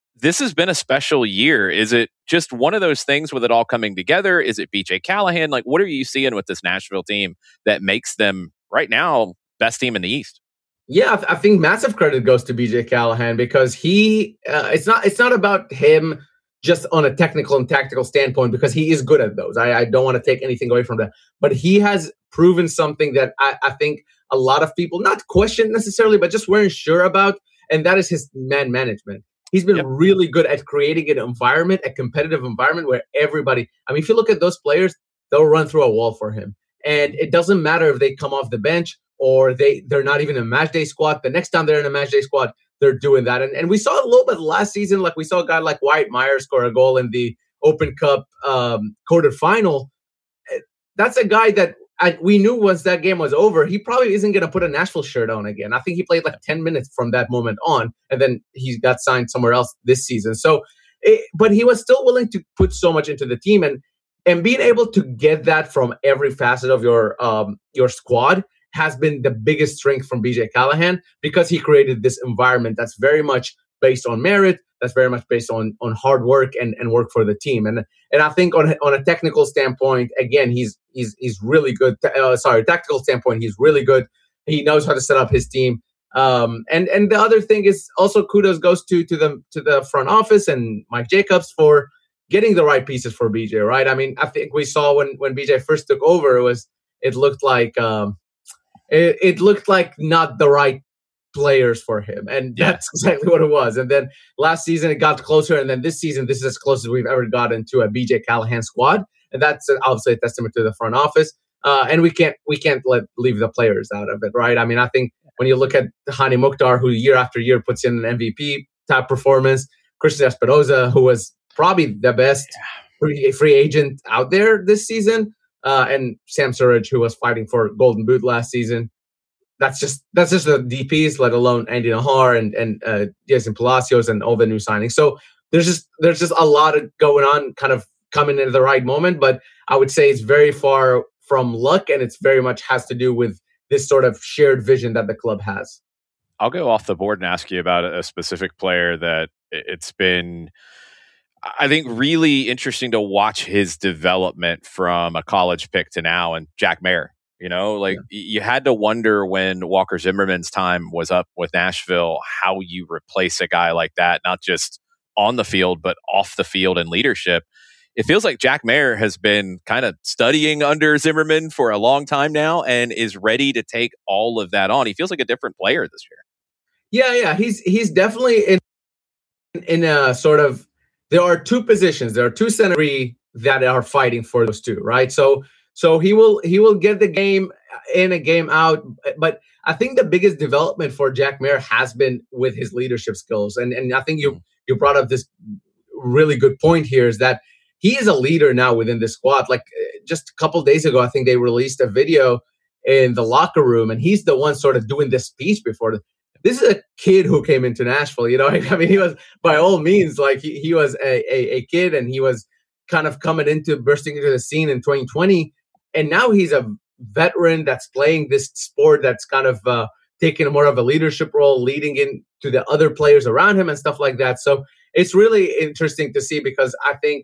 this has been a special year. Is it just one of those things with it all coming together? Is it BJ Callahan? Like, what are you seeing with this Nashville team that makes them right now best team in the East? Yeah, I think massive credit goes to BJ Callahan because it's not about him just on a technical and tactical standpoint, because he is good at those. I don't want to take anything away from that. But he has proven something that I think a lot of people, not question necessarily, but just weren't sure about, and that is his man management. He's been really good at creating an environment, a competitive environment where everybody, I mean, if you look at those players, they'll run through a wall for him. And it doesn't matter if they come off the bench or they're not even in a match day squad. The next time they're in a match day squad, they're doing that. And we saw a little bit last season, like we saw a guy like Wyatt Myers score a goal in the Open Cup quarterfinal. That's a guy that we knew once that game was over, he probably isn't going to put a Nashville shirt on again. I think he played like 10 minutes from that moment on, and then he got signed somewhere else this season. So, but he was still willing to put so much into the team, and being able to get that from every facet of your squad has been the biggest strength from BJ Callahan, because he created this environment that's very much based on merit, that's very much based on hard work and work for the team. And I think on a technical standpoint, again, he's really good. Tactical standpoint, he's really good. He knows how to set up his team. And the other thing is also kudos goes to the front office and Mike Jacobs for getting the right pieces for BJ. Right? I mean, I think we saw when BJ first took over, it looked like not the right players for him, and that's exactly what it was. And then last season it got closer, and then this season this is as close as we've ever gotten to a BJ Callahan squad, and that's obviously a testament to the front office. And we can't leave the players out of it, right? I mean, I think when you look at Hani Mukhtar, who year after year puts in an MVP type performance, Christian Espinoza, who was probably the best free agent out there this season, and Sam Surridge, who was fighting for Golden Boot last season. That's just the DPs, let alone Andy Nahar and Jason Palacios and all the new signings. So there's just a lot of going on, kind of coming into the right moment. But I would say it's very far from luck, and it's very much has to do with this sort of shared vision that the club has. I'll go off the board and ask you about a specific player that it's been, I think, really interesting to watch his development from a college pick to now, and Jack Mayer. You know, you had to wonder when Walker Zimmerman's time was up with Nashville, how you replace a guy like that, not just on the field, but off the field and leadership. It feels like Jack Mayer has been kind of studying under Zimmerman for a long time now and is ready to take all of that on. He feels like a different player this year. Yeah. He's definitely in a sort of, there are two positions. There are two centers that are fighting for those two, right? So he will get the game in, a game out. But I think the biggest development for Jack Mayer has been with his leadership skills. And I think you brought up this really good point here, is that he is a leader now within the squad. Like just a couple days ago, I think they released a video in the locker room, and he's the one sort of doing this speech before. This is a kid who came into Nashville, you know? I mean, he was, by all means, like he was a kid, and he was kind of bursting into the scene in 2020. And now he's a veteran that's playing this sport that's kind of taking more of a leadership role, leading into the other players around him and stuff like that. So it's really interesting to see, because I think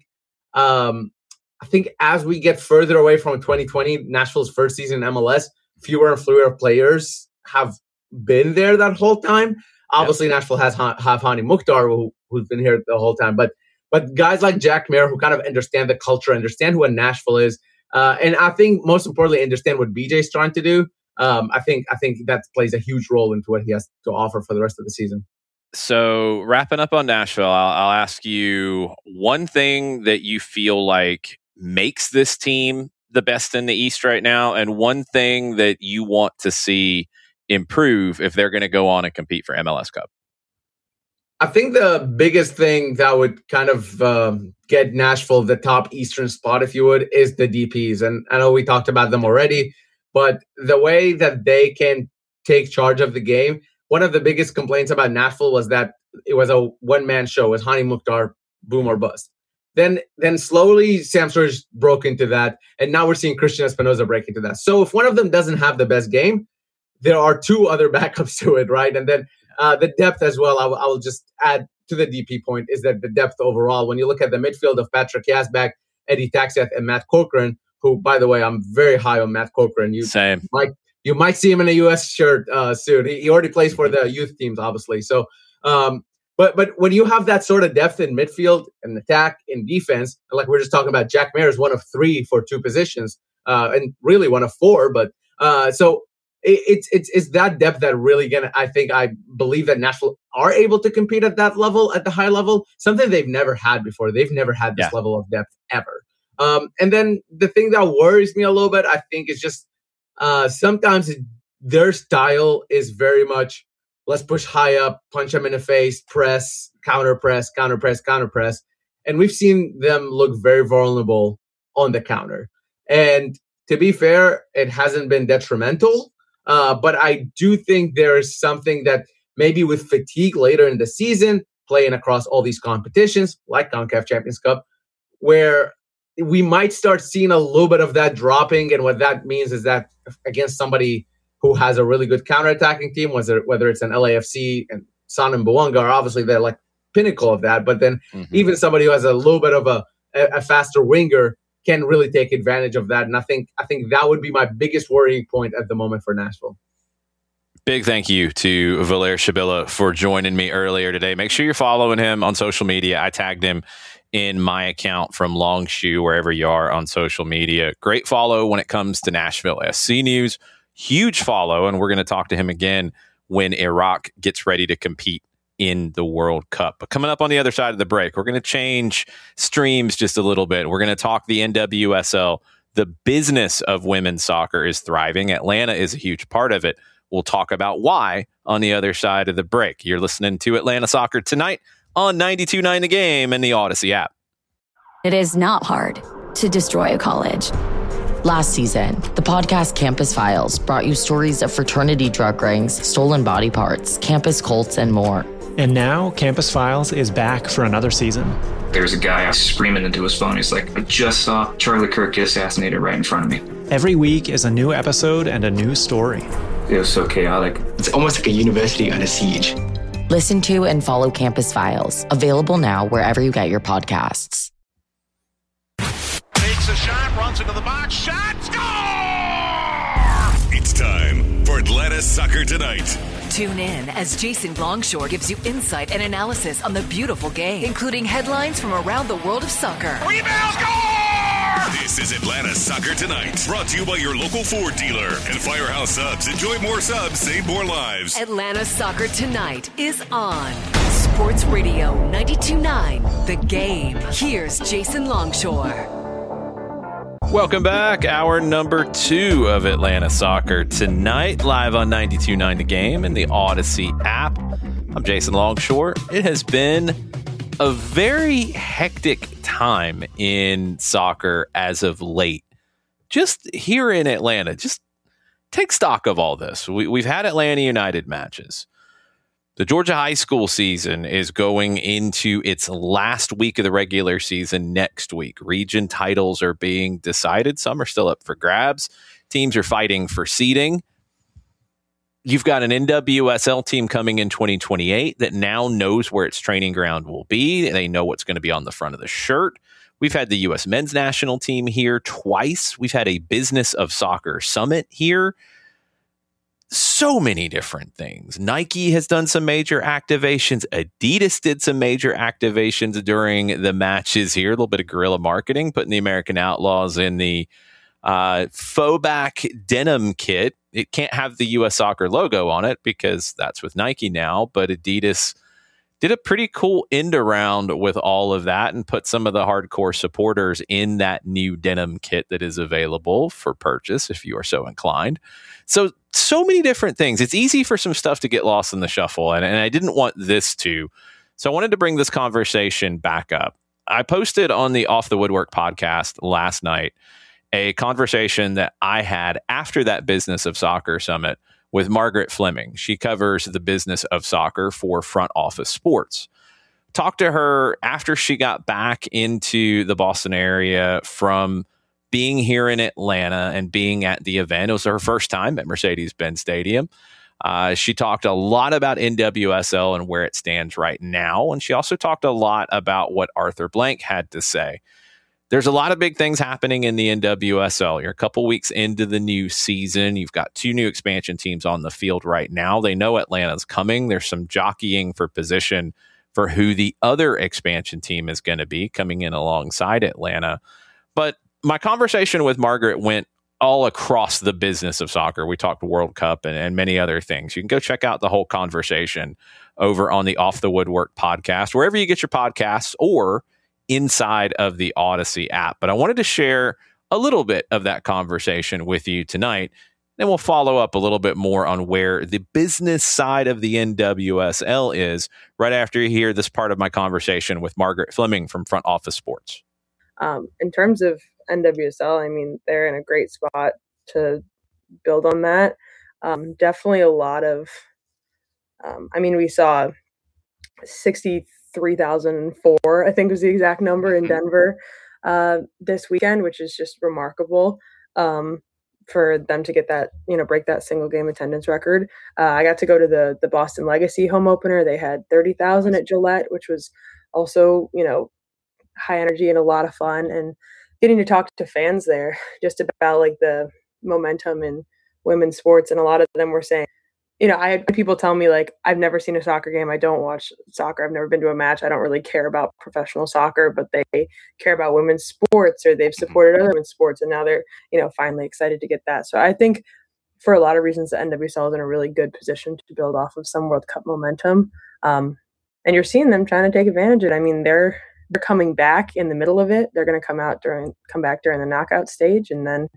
as we get further away from 2020, Nashville's first season in MLS, fewer and fewer players have been there that whole time. Obviously, Nashville has Hani Mukhtar, who's been here the whole time. But guys like Jack Mayer, who kind of understand the culture, understand who a Nashville is, and I think most importantly, understand what BJ's trying to do. I think that plays a huge role into what he has to offer for the rest of the season. So wrapping up on Nashville, I'll ask you one thing that you feel like makes this team the best in the East right now, and one thing that you want to see improve if they're going to go on and compete for MLS Cup. I think the biggest thing that would kind of get Nashville the top Eastern spot, if you would, is the DPs. And I know we talked about them already, but the way that they can take charge of the game, one of the biggest complaints about Nashville was that it was a one-man show. It was Hani Mukhtar, boom or bust. Then slowly Sam Surridge broke into that, and now we're seeing Christian Espinoza break into that. So if one of them doesn't have the best game, there are two other backups to it, right? And then the depth as well. I will just add to the DP point is that the depth overall, when you look at the midfield of Patrick Yazbek, Eddie Taxiath, and Matt Corcoran, who, by the way, I'm very high on Matt Corcoran. Same. You might see him in a U.S. shirt soon. He already plays for the youth teams, obviously. So, but when you have that sort of depth in midfield and attack and defense, like we're just talking about, Jack Mayer is one of 3 for 2 positions, and really one of 4. But so it's that depth that really I believe that Nashville are able to compete at that level, at the high level, something they've never had before. They've never had this level of depth ever. And then the thing that worries me a little bit, I think, is just sometimes their style is very much, let's push high up, punch them in the face, press, counter press. And we've seen them look very vulnerable on the counter. And to be fair, it hasn't been detrimental. But I do think there is something that maybe with fatigue later in the season, playing across all these competitions, like CONCACAF Champions Cup, where we might start seeing a little bit of that dropping. And what that means is that against somebody who has a really good counterattacking team, whether it's an LAFC, and San and Buanga are obviously the like pinnacle of that. But then even somebody who has a little bit of a faster winger can really take advantage of that. And I think that would be my biggest worrying point at the moment for Nashville. Big thank you to Valer Shabila for joining me earlier today. Make sure you're following him on social media. I tagged him in my account from Longshoe, wherever you are on social media. Great follow when it comes to Nashville SC news. Huge follow, and we're going to talk to him again when Iraq gets ready to compete in the World Cup. But coming up on the other side of the break, we're going to change streams just a little bit. We're going to talk the NWSL. The business of women's soccer is thriving. Atlanta is a huge part of it. We'll talk about why on the other side of the break. You're listening to Atlanta Soccer Tonight on 92.9 The Game and the Odyssey app. It is not hard to destroy a college. Last season, the podcast Campus Files brought you stories of fraternity drug rings, stolen body parts, campus cults, and more. And now Campus Files is back for another season. There's a guy screaming into his phone. He's like, I just saw Charlie Kirk get assassinated right in front of me. Every week is a new episode and a new story. It was so chaotic. It's almost like a university under siege. Listen to and follow Campus Files, available now wherever you get your podcasts. Takes a shot, runs into the box, shot, score! It's time for Atlanta Soccer Tonight. Tune in as Jason Longshore gives you insight and analysis on the beautiful game, including headlines from around the world of soccer. Rebound, score! This is Atlanta Soccer Tonight, brought to you by your local Ford dealer and Firehouse Subs. Enjoy more subs, save more lives. Atlanta Soccer Tonight is on Sports Radio 92.9 The Game. Here's Jason Longshore. Welcome back. Hour number 2 of Atlanta Soccer Tonight, live on 92.9 The Game and the Odyssey app. I'm Jason Longshore. It has been a very hectic time in soccer as of late. Just here in Atlanta, just take stock of all this. We've had Atlanta United matches. The Georgia high school season is going into its last week of the regular season next week. Region titles are being decided. Some are still up for grabs. Teams are fighting for seeding. You've got an NWSL team coming in 2028 that now knows where its training ground will be. They know what's going to be on the front of the shirt. We've had the U.S. men's national team here twice. We've had a Business of Soccer Summit here. So many different things. Nike has done some major activations. Adidas did some major activations during the matches here. A little bit of guerrilla marketing, putting the American Outlaws in the faux back denim kit. It can't have the U.S. Soccer logo on it because that's with Nike now, but Adidas did a pretty cool end around with all of that and put some of the hardcore supporters in that new denim kit that is available for purchase if you are so inclined. So many different things. It's easy for some stuff to get lost in the shuffle, and I didn't want this to. So I wanted to bring this conversation back up. I posted on the Off the Woodwork podcast last night a conversation that I had after that Business of Soccer Summit with Margaret Fleming. She covers the business of soccer for Front Office Sports. Talked to her after she got back into the Boston area from being here in Atlanta and being at the event. It was her first time at Mercedes-Benz Stadium. She talked a lot about NWSL and where it stands right now. And she also talked a lot about what Arthur Blank had to say. There's a lot of big things happening in the NWSL. You're a couple weeks into the new season. You've got 2 new expansion teams on the field right now. They know Atlanta's coming. There's some jockeying for position for who the other expansion team is going to be coming in alongside Atlanta. But my conversation with Margaret went all across the business of soccer. We talked World Cup and many other things. You can go check out the whole conversation over on the Off the Woodwork podcast, wherever you get your podcasts, or inside of the Odyssey app. But I wanted to share a little bit of that conversation with you tonight. Then we'll follow up a little bit more on where the business side of the NWSL is right after you hear this part of my conversation with Margaret Fleming from Front Office Sports. In terms of NWSL, I mean, they're in a great spot to build on that. Definitely a lot of, we saw 63,004, I think was the exact number in Denver this weekend, which is just remarkable for them to get that, break that single game attendance record. I got to go to the Boston Legacy home opener. They had 30,000 at Gillette, which was also, high energy and a lot of fun, and getting to talk to fans there just about like the momentum in women's sports. And a lot of them were saying, I had people tell me like, I've never seen a soccer game. I don't watch soccer. I've never been to a match. I don't really care about professional soccer, but they care about women's sports, or they've supported other women's sports. And now they're, finally excited to get that. So I think for a lot of reasons, the NWSL is in a really good position to build off of some World Cup momentum. And you're seeing them trying to take advantage of it. I mean, they're coming back in the middle of it. They're going to come back during the knockout stage. And then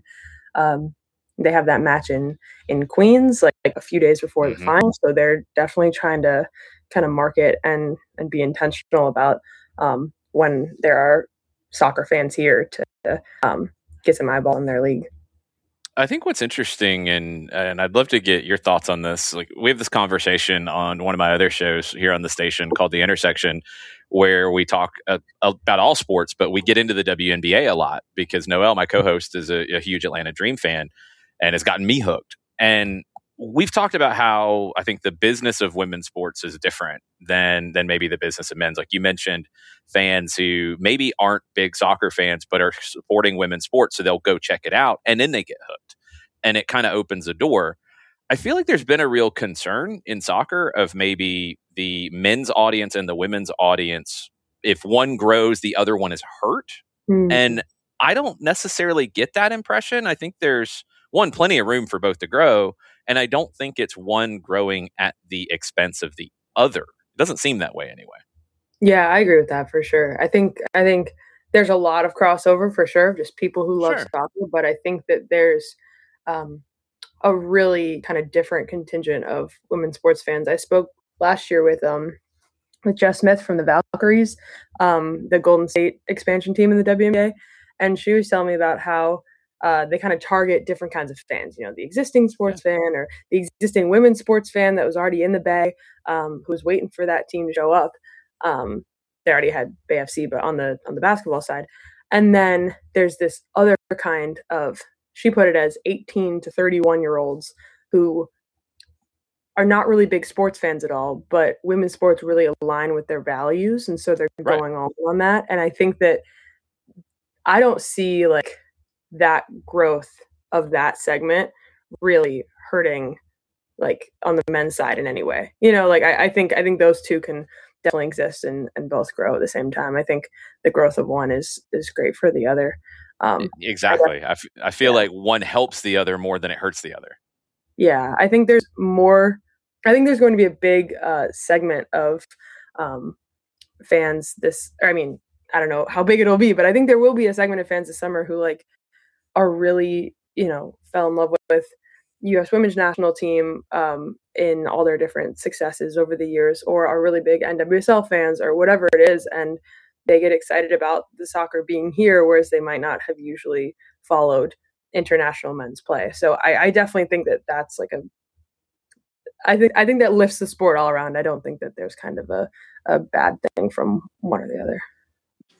they have that match in Queens, like a few days before the final. So they're definitely trying to kind of market and be intentional about when there are soccer fans here to get some eyeball in their league. I think what's interesting, and I'd love to get your thoughts on this. Like, we have this conversation on one of my other shows here on the station called The Intersection, where we talk about all sports, but we get into the WNBA a lot because Noelle, my co-host, is a huge Atlanta Dream fan and has gotten me hooked. And we've talked about how I think the business of women's sports is different than maybe the business of men's. Like you mentioned, fans who maybe aren't big soccer fans, but are supporting women's sports, so they'll go check it out, and then they get hooked. And it kind of opens a door. I feel like there's been a real concern in soccer of maybe the men's audience and the women's audience. If one grows, the other one is hurt. And I don't necessarily get that impression. I think there's, one, plenty of room for both to grow. And I don't think it's one growing at the expense of the other. It doesn't seem that way anyway. Yeah, I agree with that for sure. I think there's a lot of crossover for sure, just people who love soccer. But I think that there's a really kind of different contingent of women's sports fans. I spoke last year with Jess Smith from the Valkyries, the Golden State expansion team in the WNBA, and she was telling me about how they kind of target different kinds of fans. The existing sports fan, or the existing women's sports fan that was already in the Bay, who was waiting for that team to show up. They already had Bay FC, but on the basketball side. And then there's this other kind of, she put it as 18 to 31-year-olds who are not really big sports fans at all, but women's sports really align with their values. And so they're going all on that. And I think that I don't see like that growth of that segment really hurting like on the men's side in any way. I think those two can definitely exist and both grow at the same time. I think the growth of one is great for the other. Exactly. I feel like one helps the other more than it hurts the other. Yeah, I think there's more. I think there's going to be a big segment of fans. I don't know how big it'll be, but I think there will be a segment of fans this summer who like are really, fell in love with U.S. women's national team in all their different successes over the years, or are really big NWSL fans, or whatever it is, and they get excited about the soccer being here, whereas they might not have usually followed international men's play. So I definitely think that that's like I think that lifts the sport all around. I don't think that there's kind of a bad thing from one or the other.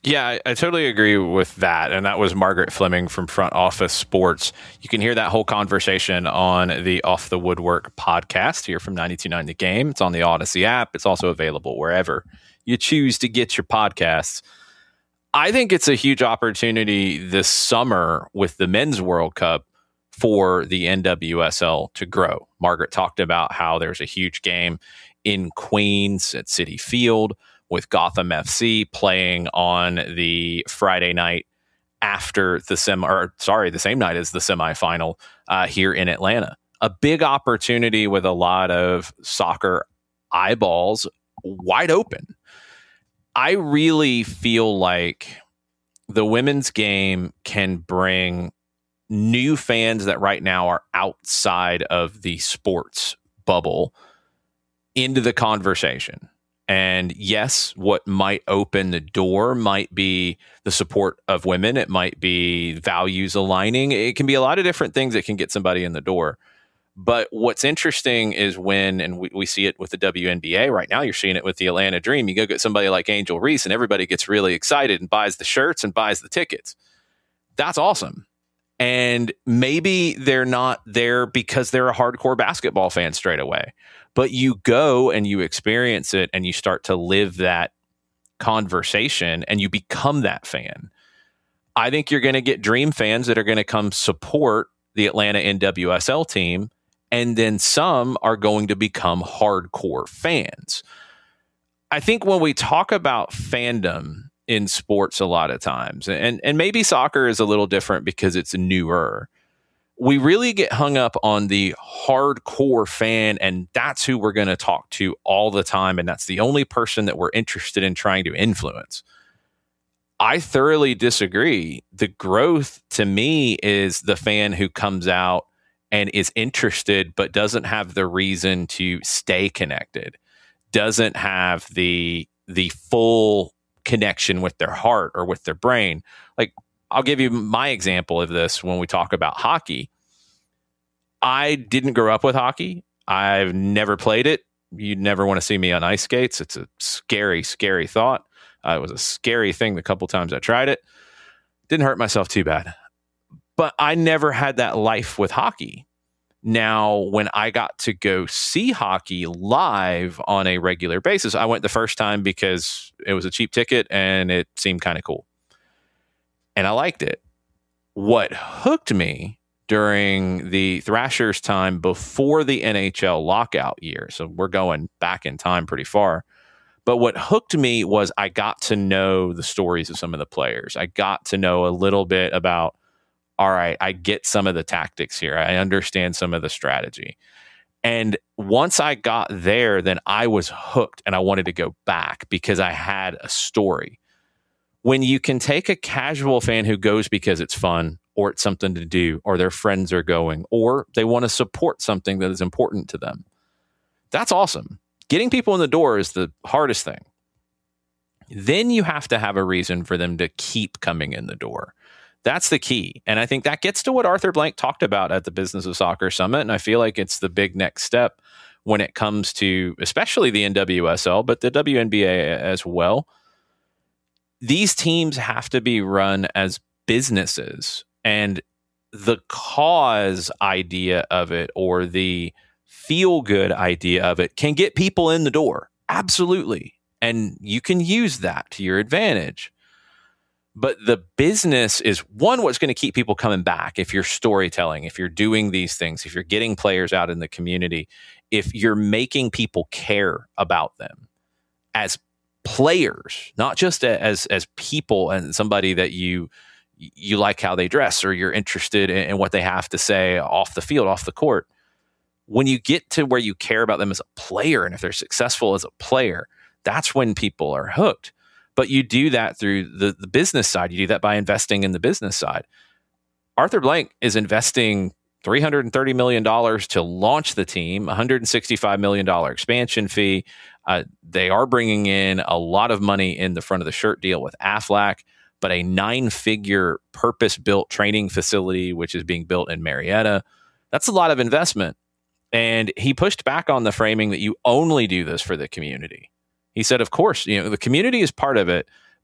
Yeah, I totally agree with that. And that was Margaret Fleming from Front Office Sports. You can hear that whole conversation on the Off the Woodwork podcast here from 92.9 The Game. It's on the Odyssey app. It's also available wherever you choose to get your podcasts. I think it's a huge opportunity this summer with the Men's World Cup for the NWSL to grow. Margaret talked about how there's a huge game in Queens at Citi Field with Gotham FC playing on the Friday night after the same night as the semifinal here in Atlanta. A big opportunity with a lot of soccer eyeballs wide open. I really feel like the women's game can bring new fans that right now are outside of the sports bubble into the conversation. And yes, what might open the door might be the support of women. It might be values aligning. It can be a lot of different things that can get somebody in the door. But what's interesting is and we see it with the WNBA right now, you're seeing it with the Atlanta Dream. You go get somebody like Angel Reese and everybody gets really excited and buys the shirts and buys the tickets. That's awesome. And maybe they're not there because they're a hardcore basketball fan straight away. But you go and you experience it and you start to live that conversation and you become that fan. I think you're going to get Dream fans that are going to come support the Atlanta NWSL team. And then some are going to become hardcore fans. I think when we talk about fandom in sports a lot of times, and maybe soccer is a little different because it's newer, we really get hung up on the hardcore fan, and that's who we're going to talk to all the time, and that's the only person that we're interested in trying to influence. I thoroughly disagree. The growth to me is the fan who comes out and is interested but doesn't have the reason to stay connected, doesn't have the full connection with their heart or with their brain. Like, I'll give you my example of this when we talk about hockey. I didn't grow up with hockey. I've never played it. You'd never want to see me on ice skates. It's a scary, scary thought. It was a scary thing the couple times I tried it. Didn't hurt myself too bad. But I never had that life with hockey. Now, when I got to go see hockey live on a regular basis, I went the first time because it was a cheap ticket and it seemed kind of cool. And I liked it. What hooked me during the Thrashers time before the NHL lockout year, so we're going back in time pretty far, but what hooked me was I got to know the stories of some of the players. I got to know a little bit about, all right, I get some of the tactics here. I understand some of the strategy. And once I got there, then I was hooked and I wanted to go back because I had a story. When you can take a casual fan who goes because it's fun or it's something to do or their friends are going or they want to support something that is important to them, that's awesome. Getting people in the door is the hardest thing. Then you have to have a reason for them to keep coming in the door. That's the key. And I think that gets to what Arthur Blank talked about at the Business of Soccer Summit. And I feel like it's the big next step when it comes to especially the NWSL, but the WNBA as well. These teams have to be run as businesses. And the cause idea of it or the feel-good idea of it can get people in the door. Absolutely. And you can use that to your advantage. But the business is, one, what's going to keep people coming back if you're storytelling, if you're doing these things, if you're getting players out in the community, if you're making people care about them as players, not just as people and somebody that you like how they dress or you're interested in what they have to say off the field, off the court. When you get to where you care about them as a player and if they're successful as a player, that's when people are hooked. But you do that through the business side. You do that by investing in the business side. Arthur Blank is investing $330 million to launch the team, $165 million expansion fee. They are bringing in a lot of money in the front of the shirt deal with Aflac, but a 9-figure purpose-built training facility, which is being built in Marietta. That's a lot of investment. And he pushed back on the framing that you only do this for the community. He said, of course, the community is part of it,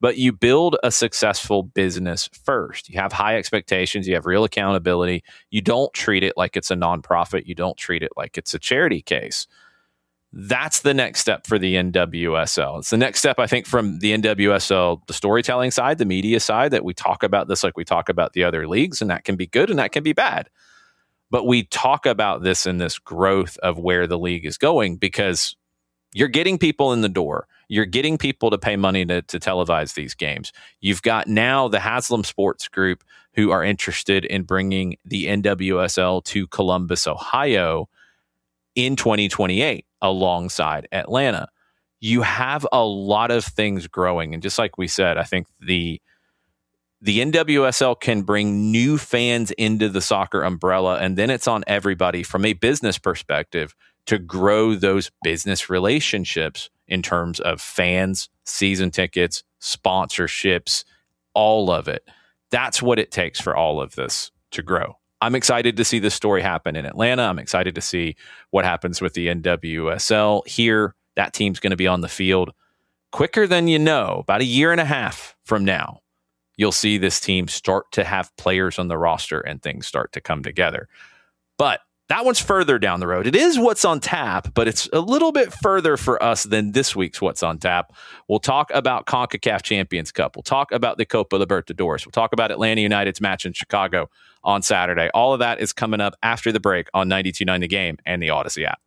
but you build a successful business first. You have high expectations. You have real accountability. You don't treat it like it's a nonprofit. You don't treat it like it's a charity case. That's the next step for the NWSL. It's the next step, I think, from the NWSL, the storytelling side, the media side, that we talk about this like we talk about the other leagues, and that can be good and that can be bad. But we talk about this in this growth of where the league is going, because you're getting people in the door. You're getting people to pay money to televise these games. You've got now the Haslam Sports Group who are interested in bringing the NWSL to Columbus, Ohio in 2028 alongside Atlanta. You have a lot of things growing. And just like we said, I think the NWSL can bring new fans into the soccer umbrella, and then it's on everybody from a business perspective to grow those business relationships in terms of fans, season tickets, sponsorships, all of it. That's what it takes for all of this to grow. I'm excited to see this story happen in Atlanta. I'm excited to see what happens with the NWSL here. That team's going to be on the field quicker than you know. About a year and a half from now, you'll see this team start to have players on the roster and things start to come together. But that one's further down the road. It is what's on tap, but it's a little bit further for us than this week's What's on Tap. We'll talk about CONCACAF Champions Cup. We'll talk about the Copa Libertadores. We'll talk about Atlanta United's match in Chicago on Saturday. All of that is coming up after the break on 92.9 The Game and the Odyssey app.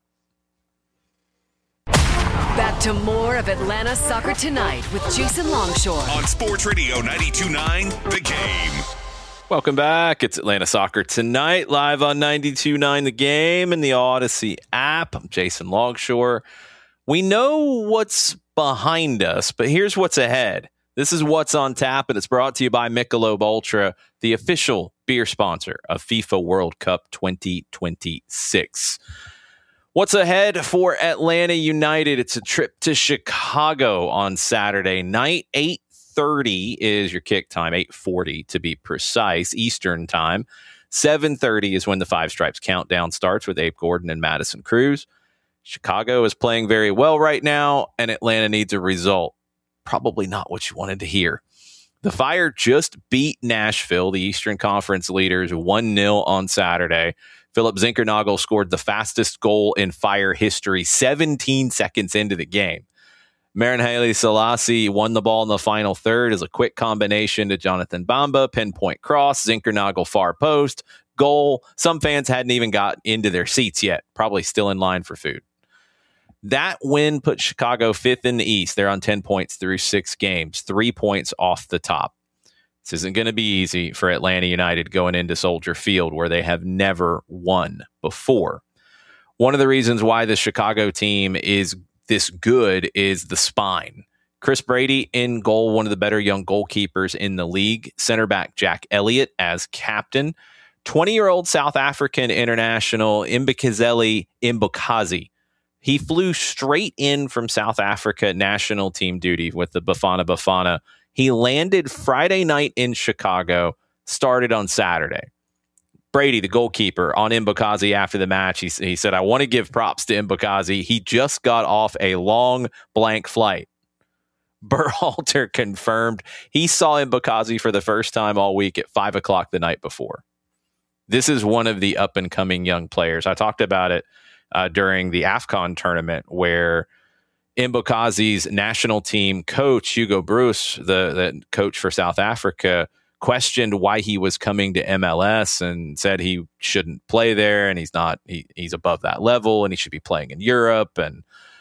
Back to more of Atlanta Soccer Tonight with Jason Longshore on Sports Radio 92.9 The Game. Welcome back. It's Atlanta Soccer Tonight, live on 92.9 The Game and the Odyssey app. I'm Jason Longshore. We know what's behind us, but here's what's ahead. This is What's on Tap, and it's brought to you by Michelob Ultra, the official beer sponsor of FIFA World Cup 2026. What's ahead for Atlanta United? It's a trip to Chicago on Saturday night. 8:30 is your kick time, 8:40 to be precise, Eastern time. 7:30 is when the Five Stripes countdown starts with Abe Gordon and Madison Cruz. Chicago is playing very well right now, and Atlanta needs a result. Probably not what you wanted to hear. The Fire just beat Nashville, the Eastern Conference leaders, 1-0 on Saturday. Philip Zinkernagel scored the fastest goal in Fire history 17 seconds into the game. Marin Haile Selassie won the ball in the final third as a quick combination to Jonathan Bamba, pinpoint cross, Zinkernagel far post, goal. Some fans hadn't even got into their seats yet, probably still in line for food. That win put Chicago fifth in the East. They're on 10 points through 6 games, 3 points off the top. This isn't going to be easy for Atlanta United going into Soldier Field, where they have never won before. One of the reasons why the Chicago team is this good is the spine. Chris Brady in goal, one of the better young goalkeepers in the league. Center back Jack Elliott as captain. 20-year-old South African international Mbekazeli Mbokazi. He flew straight in from South Africa national team duty with the Bafana Bafana. He landed Friday night in Chicago, started on Saturday. Brady, the goalkeeper, on Mbokazi after the match, he said, I want to give props to Mbokazi. He just got off a long blank flight. Berhalter confirmed he saw Mbokazi for the first time all week at 5 o'clock the night before. This is one of the up-and-coming young players. I talked about it during the AFCON tournament, where Mbokazi's national team coach, Hugo Broos, the coach for South Africa, questioned why he was coming to MLS and said he shouldn't play there and he's above that level and he should be playing in Europe, and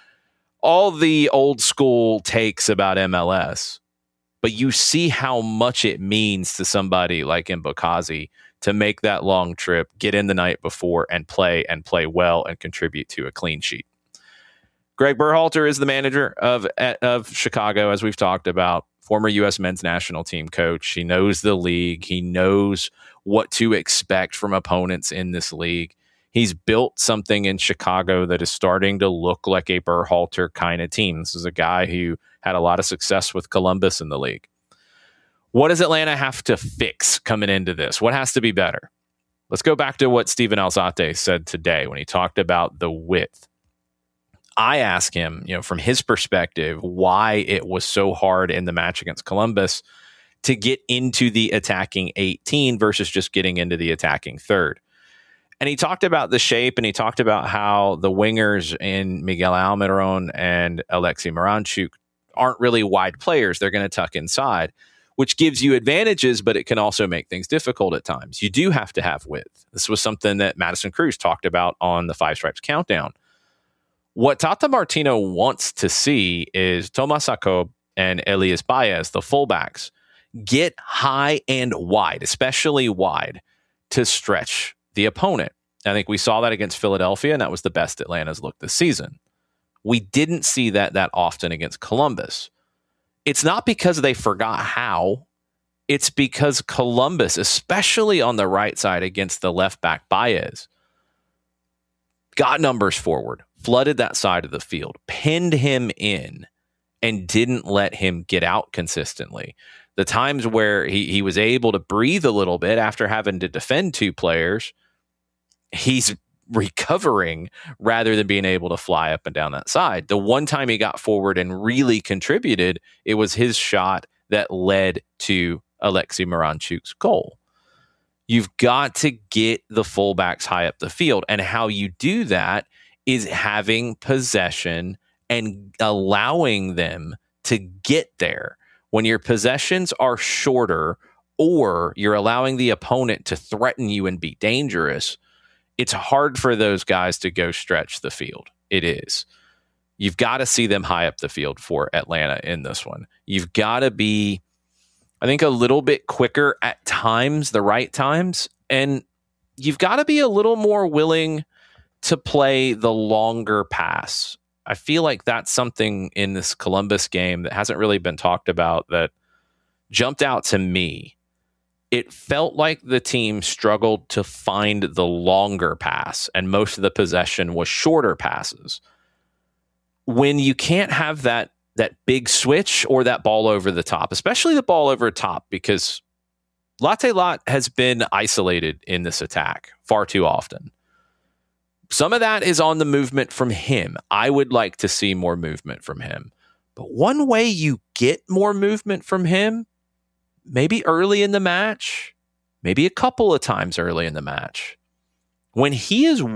all the old school takes about MLS. But you see how much it means to somebody like Mbokazi to make that long trip, get in the night before and play well and contribute to a clean sheet. Greg Berhalter is the manager of Chicago, as we've talked about, former U.S. men's national team coach. He knows the league. He knows what to expect from opponents in this league. He's built something in Chicago that is starting to look like a Berhalter kind of team. This is a guy who had a lot of success with Columbus in the league. What does Atlanta have to fix coming into this? What has to be better? Let's go back to what Steven Alzate said today when he talked about the width. I ask him, from his perspective, why it was so hard in the match against Columbus to get into the attacking 18 versus just getting into the attacking third. And he talked about the shape, and he talked about how the wingers in Miguel Almiron and Alexei Miranchuk aren't really wide players. They're going to tuck inside, which gives you advantages, but it can also make things difficult at times. You do have to have width. This was something that Madison Cruz talked about on the Five Stripes Countdown. What Tata Martino wants to see is Tomas Jacob and Elias Baez, the fullbacks, get high and wide, especially wide, to stretch the opponent. I think we saw that against Philadelphia, and that was the best Atlanta's looked this season. We didn't see that often against Columbus. It's not because they forgot how. It's because Columbus, especially on the right side against the left back Baez, got numbers forward, flooded that side of the field, pinned him in, and didn't let him get out consistently. The times where he was able to breathe a little bit after having to defend two players, he's recovering rather than being able to fly up and down that side. The one time he got forward and really contributed, it was his shot that led to Alexei Miranchuk's goal. You've got to get the fullbacks high up the field. And how you do that is having possession and allowing them to get there. When your possessions are shorter, or you're allowing the opponent to threaten you and be dangerous, it's hard for those guys to go stretch the field. It is. You've got to see them high up the field for Atlanta in this one. You've got to be, I think, a little bit quicker at times, the right times, and you've got to be a little more willing to play the longer pass. I feel like that's something in this Columbus game that hasn't really been talked about that jumped out to me. It felt like the team struggled to find the longer pass, and most of the possession was shorter passes. When you can't have that big switch or that ball over the top, especially the ball over top, because Latte Lot has been isolated in this attack far too often. Some of that is on the movement from him. I would like to see more movement from him. But one way you get more movement from him, maybe early in the match, maybe a couple of times early in the match, when he is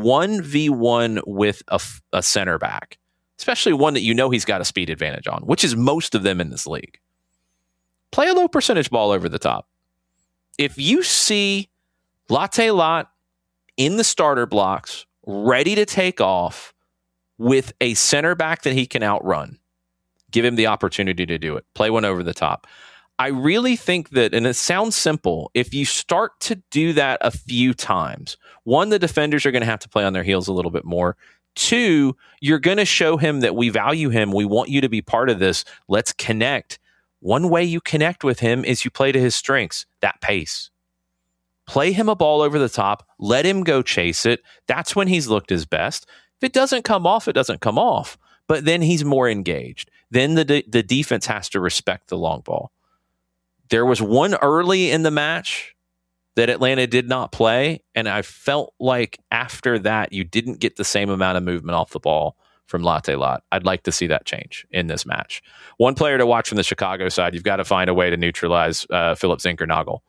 1v1 with a center back, especially one that you know he's got a speed advantage on, which is most of them in this league, play a low percentage ball over the top. If you see Latte Lot in the starter blocks, ready to take off with a center back that he can outrun, give him the opportunity to do it. Play one over the top. I really think that, and it sounds simple, if you start to do that a few times, one, the defenders are going to have to play on their heels a little bit more. Two, you're going to show him that we value him. We want you to be part of this. Let's connect. One way you connect with him is you play to his strengths, that pace. Play him a ball over the top. Let him go chase it. That's when he's looked his best. If it doesn't come off, it doesn't come off. But then he's more engaged. Then the defense has to respect the long ball. There was one early in the match that Atlanta did not play, and I felt like after that, you didn't get the same amount of movement off the ball from Latte Lot. I'd like to see that change in this match. One player to watch from the Chicago side, you've got to find a way to neutralize Philip Zinkernagel.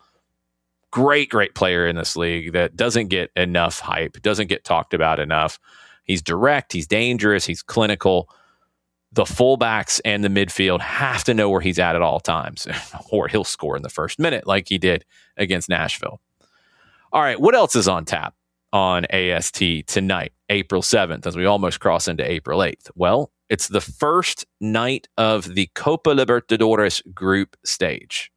Great player in this league that doesn't get enough hype, doesn't get talked about enough. He's direct, he's dangerous, he's clinical. The fullbacks and the midfield have to know where he's at all times, or he'll score in the first minute like he did against Nashville. All right, what else is on tap on AST tonight, April 7th, as we almost cross into April 8th? Well, it's the first night of the Copa Libertadores group stage.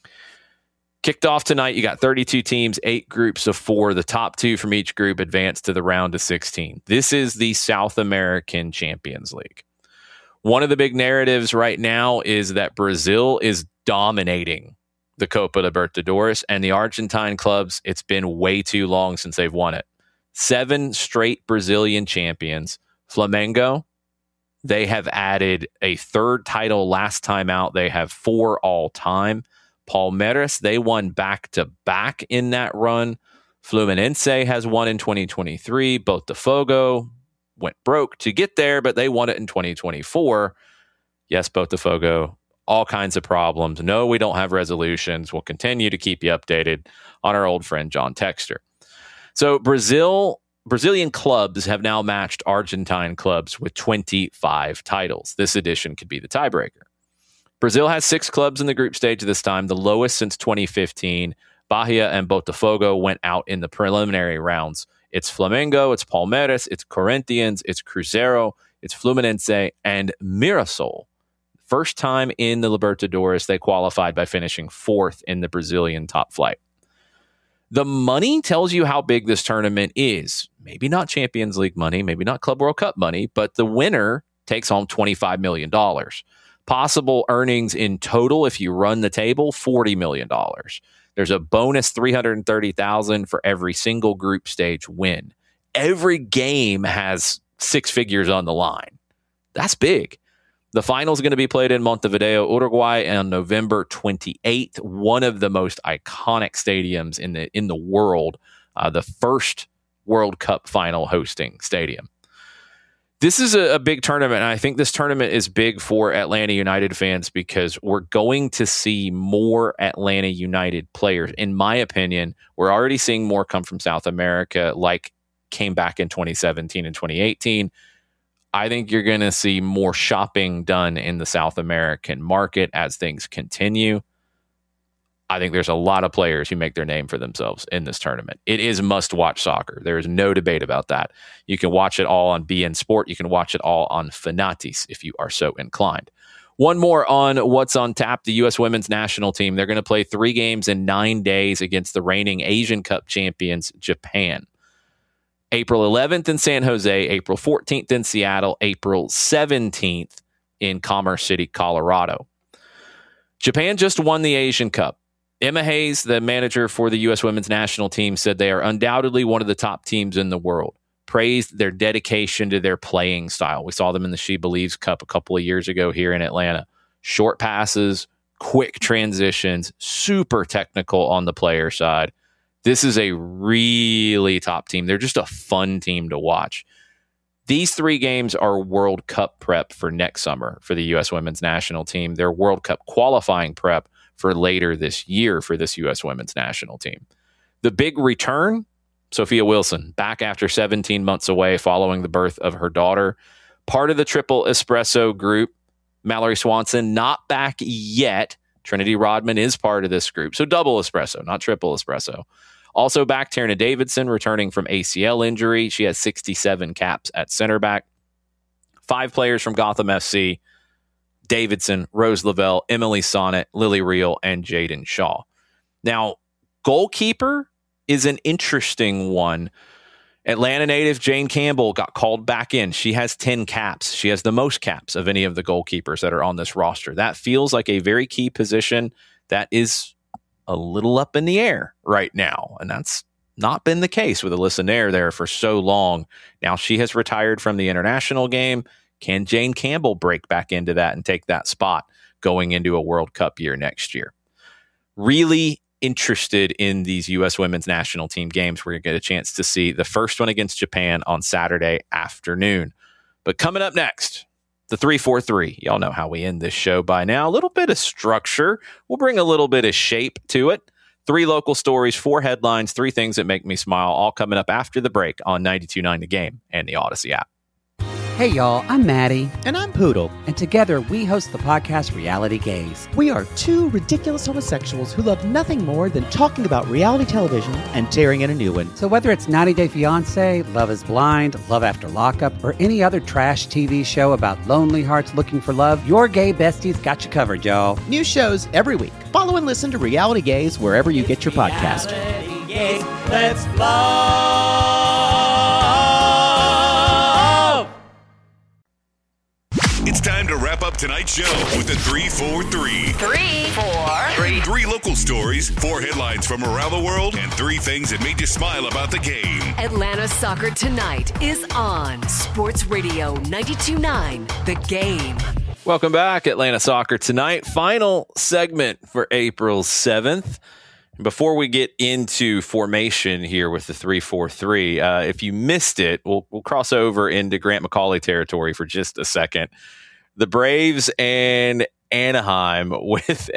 Kicked off tonight, you got 32 teams, 8 groups of 4. The top 2 from each group advance to the round of 16. This is the South American Champions League. One of the big narratives right now is that Brazil is dominating the Copa Libertadores, and the Argentine clubs, it's been way too long since they've won it. 7 straight Brazilian champions. Flamengo, they have added a 3rd title last time out. They have 4 all time. Palmeiras, they won back-to-back in that run. Fluminense has won in 2023. Botafogo went broke to get there, but they won it in 2024. Yes, Botafogo, all kinds of problems. No, we don't have resolutions. We'll continue to keep you updated on our old friend John Texter. So Brazilian clubs have now matched Argentine clubs with 25 titles. This edition could be the tiebreaker. Brazil has 6 clubs in the group stage this time, the lowest since 2015. Bahia and Botafogo went out in the preliminary rounds. It's Flamengo, it's Palmeiras, it's Corinthians, it's Cruzeiro, it's Fluminense, and Mirassol. First time in the Libertadores, they qualified by finishing 4th in the Brazilian top flight. The money tells you how big this tournament is. Maybe not Champions League money, maybe not Club World Cup money, but the winner takes home $25 million. Possible earnings in total, if you run the table, $40 million. There's a bonus $330,000 for every single group stage win. Every game has 6 figures on the line. That's big. The final is going to be played in Montevideo, Uruguay on November 28th, one of the most iconic stadiums in the world, the first World Cup final hosting stadium. This is a big tournament, and I think this tournament is big for Atlanta United fans because we're going to see more Atlanta United players. In my opinion, we're already seeing more come from South America, like came back in 2017 and 2018. I think you're going to see more shopping done in the South American market as things continue. I think there's a lot of players who make their name for themselves in this tournament. It is must-watch soccer. There is no debate about that. You can watch it all on BN Sport. You can watch it all on Fanatiz if you are so inclined. One more on what's on tap. The U.S. women's national team. They're going to play 3 games in 9 days against the reigning Asian Cup champions, Japan. April 11th in San Jose, April 14th in Seattle, April 17th in Commerce City, Colorado. Japan just won the Asian Cup. Emma Hayes, the manager for the U.S. women's national team, said they are undoubtedly one of the top teams in the world. Praised their dedication to their playing style. We saw them in the She Believes Cup a couple of years ago here in Atlanta. Short passes, quick transitions, super technical on the player side. This is a really top team. They're just a fun team to watch. These 3 games are World Cup prep for next summer for the U.S. women's national team. They're World Cup qualifying prep for later this year for this U.S. women's national team. The big return, Sophia Wilson, back after 17 months away following the birth of her daughter. Part of the Triple Espresso group. Mallory Swanson, not back yet. Trinity Rodman is part of this group. So double espresso, not triple espresso. Also back, Tierna Davidson, returning from ACL injury. She has 67 caps at center back. 5 players from Gotham FC. Davidson, Rose Lavelle, Emily Sonnet, Lily Reel, and Jaden Shaw. Now, goalkeeper is an interesting one. Atlanta native Jane Campbell got called back in. She has 10 caps. She has the most caps of any of the goalkeepers that are on this roster. That feels like a very key position that is a little up in the air right now. And that's not been the case with Alyssa Nair there for so long. Now she has retired from the international game. Can Jane Campbell break back into that and take that spot going into a World Cup year next year? Really interested in these U.S. women's national team games. We're going to get a chance to see the first one against Japan on Saturday afternoon. But coming up next, the 3-4-3. Y'all know how we end this show by now. A little bit of structure. We'll bring a little bit of shape to it. 3 local stories, 4 headlines, 3 things that make me smile, all coming up after the break on 92.9 The Game and the Odyssey app. Hey, y'all, I'm Maddie. And I'm Poodle. And together we host the podcast Reality Gaze. We are 2 ridiculous homosexuals who love nothing more than talking about reality television and tearing in a new one. So whether it's 90 Day Fiancé, Love is Blind, Love After Lockup, or any other trash TV show about lonely hearts looking for love, your gay besties got you covered, y'all. New shows every week. Follow and listen to Reality Gaze wherever you get your podcast. Gaze, let's flow! It's time to wrap up tonight's show with the 3-4-3. 3-4-3. 3 local stories, 4 headlines from around the world, and 3 things that made you smile about the game. Atlanta Soccer Tonight is on Sports Radio 92.9 The Game. Welcome back, Atlanta Soccer Tonight. Final segment for April 7th. Before we get into formation here with the 3-4-3, if you missed it, we'll cross over into Grant McAuley territory for just a second. The Braves and Anaheim with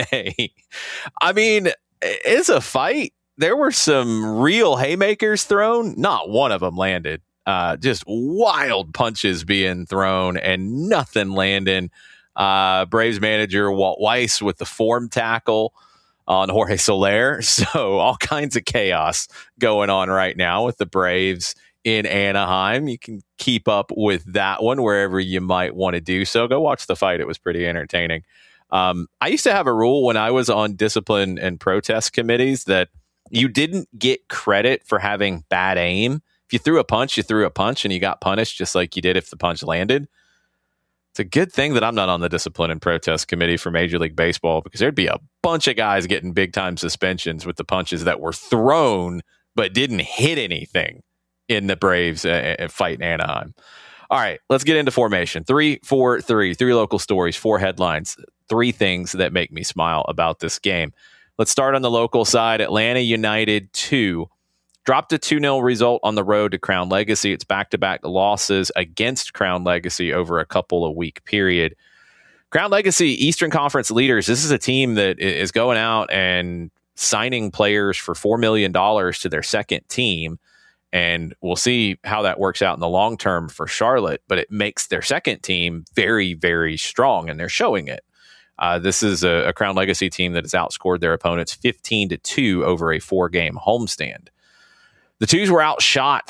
it's a fight. There were some real haymakers thrown. Not one of them landed. Just wild punches being thrown and nothing landing. Braves manager Walt Weiss with the form tackle on Jorge Soler. So all kinds of chaos going on right now with the Braves in Anaheim. You can keep up with that one wherever you might want to do so. Go watch the fight. It was pretty entertaining. I used to have a rule when I was on discipline and protest committees that you didn't get credit for having bad aim. If you threw a punch, and you got punished just like you did if the punch landed. It's a good thing that I'm not on the discipline and protest committee for Major League Baseball, because there'd be a bunch of guys getting big time suspensions with the punches that were thrown but didn't hit anything in the Braves fight in Anaheim. All right, let's get into formation. 3-4-3, 3 local stories, 4 headlines, 3 things that make me smile about this game. Let's start on the local side. Atlanta United 2 dropped a 2-0 result on the road to Crown Legacy. It's back-to-back losses against Crown Legacy over a couple of week period. Crown Legacy, Eastern Conference leaders, this is a team that is going out and signing players for $4 million to their second team. And we'll see how that works out in the long term for Charlotte, but it makes their second team very, very strong, and they're showing it. This is a Crown Legacy team that has outscored their opponents 15-2 over a 4-game homestand. The Twos were outshot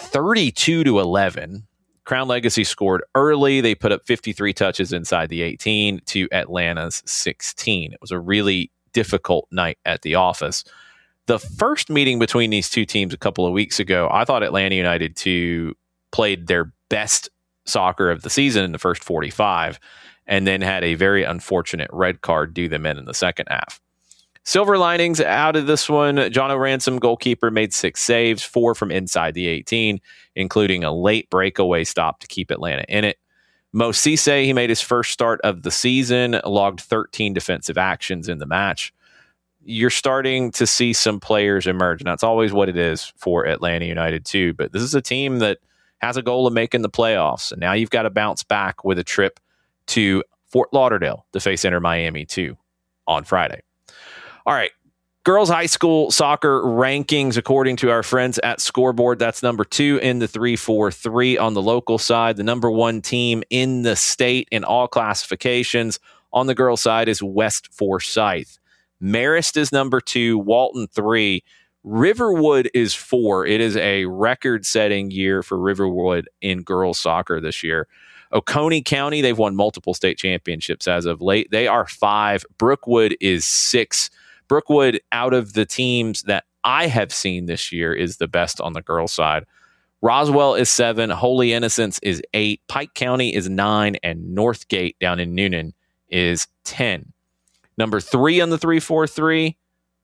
32-11. Crown Legacy scored early. They put up 53 touches inside the 18 to Atlanta's 16. It was a really difficult night at the office. The first meeting between these two teams a couple of weeks ago, I thought Atlanta United 2 played their best soccer of the season in the first 45, and then had a very unfortunate red card do them in the second half. Silver linings out of this one. John O'Ransom, goalkeeper, made 6 saves, 4 from inside the 18, including a late breakaway stop to keep Atlanta in it. Mo Cisse, he made his first start of the season, logged 13 defensive actions in the match. You're starting to see some players emerge, and that's always what it is for Atlanta United too. But this is a team that has a goal of making the playoffs, and now you've got to bounce back with a trip to Fort Lauderdale to face Inter Miami 2 on Friday. All right, girls high school soccer rankings according to our friends at Scoreboard. That's number 2 in the 3-4-3 on the local side. The number 1 team in the state in all classifications on the girls side is West Forsyth. Marist is number 2, Walton 3, Riverwood is 4. It is a record-setting year for Riverwood in girls soccer this year. Oconee County, they've won multiple state championships as of late. They are 5. Brookwood is 6. Brookwood, out of the teams that I have seen this year, is the best on the girls' side. Roswell is 7. Holy Innocents is 8. Pike County is 9. And Northgate down in Noonan is 10. Number 3 on the 3-4-3,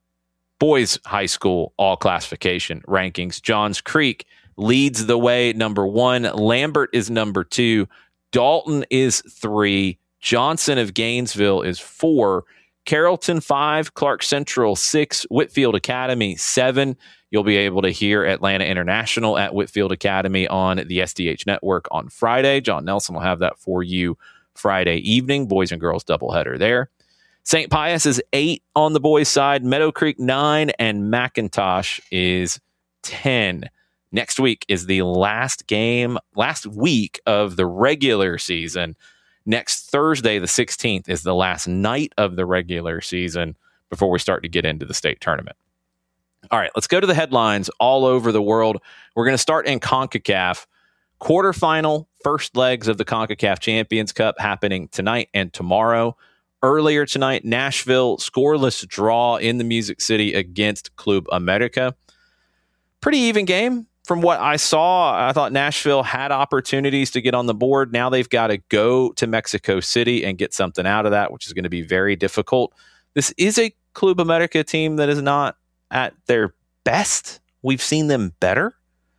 boys high school all classification rankings. Johns Creek leads the way, number 1. Lambert is number 2. Dalton is 3. Johnson of Gainesville is 4. Carrollton 5, Clark Central 6, Whitfield Academy 7. You'll be able to hear Atlanta International at Whitfield Academy on the SDH network on Friday. John Nelson will have that for you Friday evening. Boys and girls doubleheader there. St. Pius is 8 on the boys' side, Meadow Creek 9, and McIntosh is 10. Next week is the last week of the regular season. Next Thursday, the 16th, is the last night of the regular season before we start to get into the state tournament. All right, let's go to the headlines all over the world. We're going to start in CONCACAF. Quarterfinal, first legs of the CONCACAF Champions Cup happening tonight and tomorrow. Earlier tonight, Nashville, scoreless draw in the Music City against Club America. Pretty even game. From what I saw, I thought Nashville had opportunities to get on the board. Now they've got to go to Mexico City and get something out of that, which is going to be very difficult. This is a Club America team that is not at their best. We've seen them better.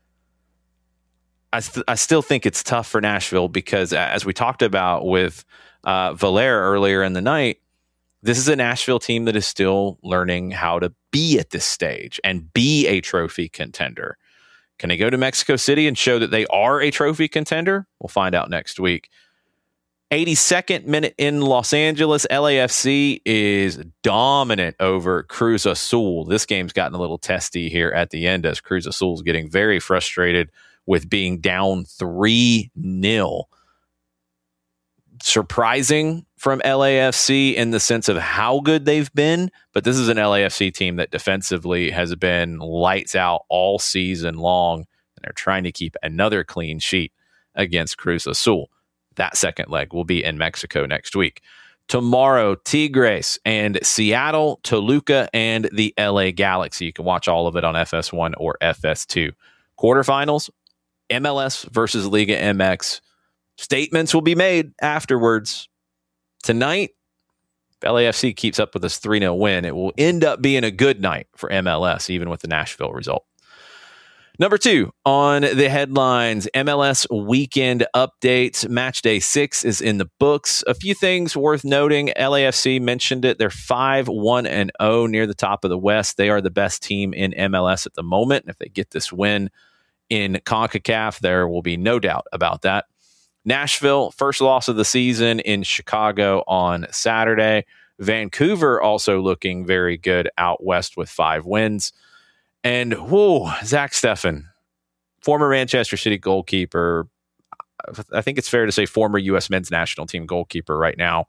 I still think it's tough for Nashville because, as we talked about with Valère earlier in the night, this is a Nashville team that is still learning how to be at this stage and be a trophy contender. Can they go to Mexico City and show that they are a trophy contender? We'll find out next week. 82nd minute in Los Angeles, LAFC is dominant over Cruz Azul. This game's gotten a little testy here at the end as Cruz Azul is getting very frustrated with being down 3-0. Surprising from LAFC in the sense of how good they've been, but this is an LAFC team that defensively has been lights out all season long, and they're trying to keep another clean sheet against Cruz Azul. That second leg will be in Mexico next week. Tomorrow, Tigres and Seattle, Toluca, and the LA Galaxy. You can watch all of it on FS1 or FS2. Quarterfinals, MLS versus Liga MX. Statements will be made afterwards. Tonight, if LAFC keeps up with this 3-0 win, it will end up being a good night for MLS, even with the Nashville result. Number 2 on the headlines, MLS weekend updates. Match day 6 is in the books. A few things worth noting. LAFC mentioned it. They're 5-1-0 near the top of the West. They are the best team in MLS at the moment. If they get this win in CONCACAF, there will be no doubt about that. Nashville, first loss of the season in Chicago on Saturday. Vancouver also looking very good out west with 5 wins. And Zach Steffen, former Manchester City goalkeeper. I think it's fair to say former U.S. men's national team goalkeeper right now.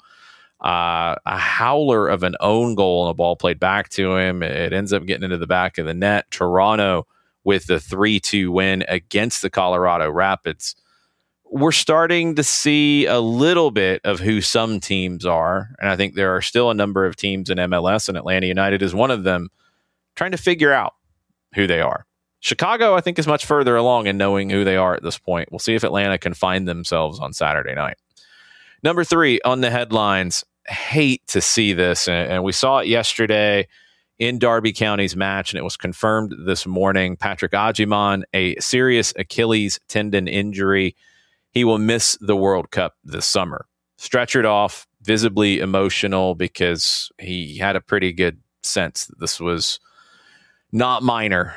A howler of an own goal and a ball played back to him. It ends up getting into the back of the net. Toronto with the 3-2 win against the Colorado Rapids. We're starting to see a little bit of who some teams are, and I think there are still a number of teams in MLS, and Atlanta United is one of them, trying to figure out who they are. Chicago, I think, is much further along in knowing who they are at this point. We'll see if Atlanta can find themselves on Saturday night. Number 3 on the headlines. Hate to see this, and we saw it yesterday in Derby County's match, and it was confirmed this morning. Patrick Agyemang, a serious Achilles tendon injury. He will miss the World Cup this summer. Stretchered off, visibly emotional because he had a pretty good sense that this was not minor.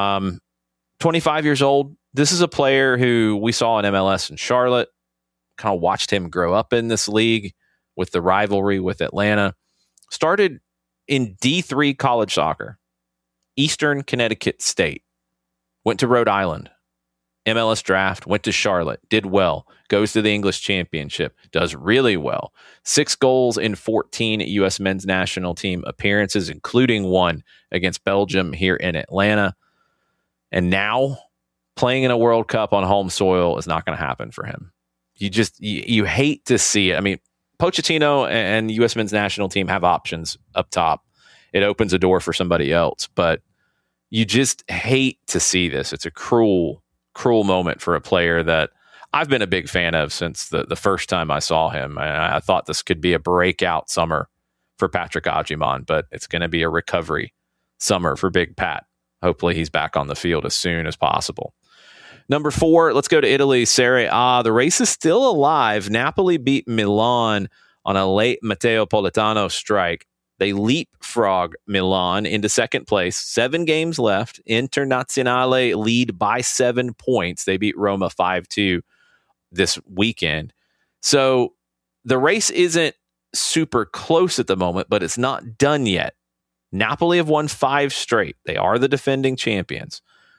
25 years old. This is a player who we saw in MLS in Charlotte, kind of watched him grow up in this league with the rivalry with Atlanta. Started in D3 college soccer, Eastern Connecticut State. Went to Rhode Island. MLS draft, went to Charlotte, did well, goes to the English Championship, does really well. 6 goals in 14 U.S. men's national team appearances, including one against Belgium here in Atlanta. And now playing in a World Cup on home soil is not going to happen for him. You hate to see it. I mean, Pochettino and the U.S. men's national team have options up top. It opens a door for somebody else, but you just hate to see this. It's a cruel moment for a player that I've been a big fan of since the first time I saw him. I thought this could be a breakout summer for Patrick Agyemang, but it's going to be a recovery summer for Big Pat. Hopefully he's back on the field as soon as possible. Number 4, let's go to Italy. Serie A. The race is still alive. Napoli beat Milan on a late Matteo Politano strike. They leapfrog Milan into second place. 7 games left. Internazionale lead by 7 points. They beat Roma 5-2 this weekend. So the race isn't super close at the moment, but it's not done yet. Napoli have won 5 straight. They are the defending champions.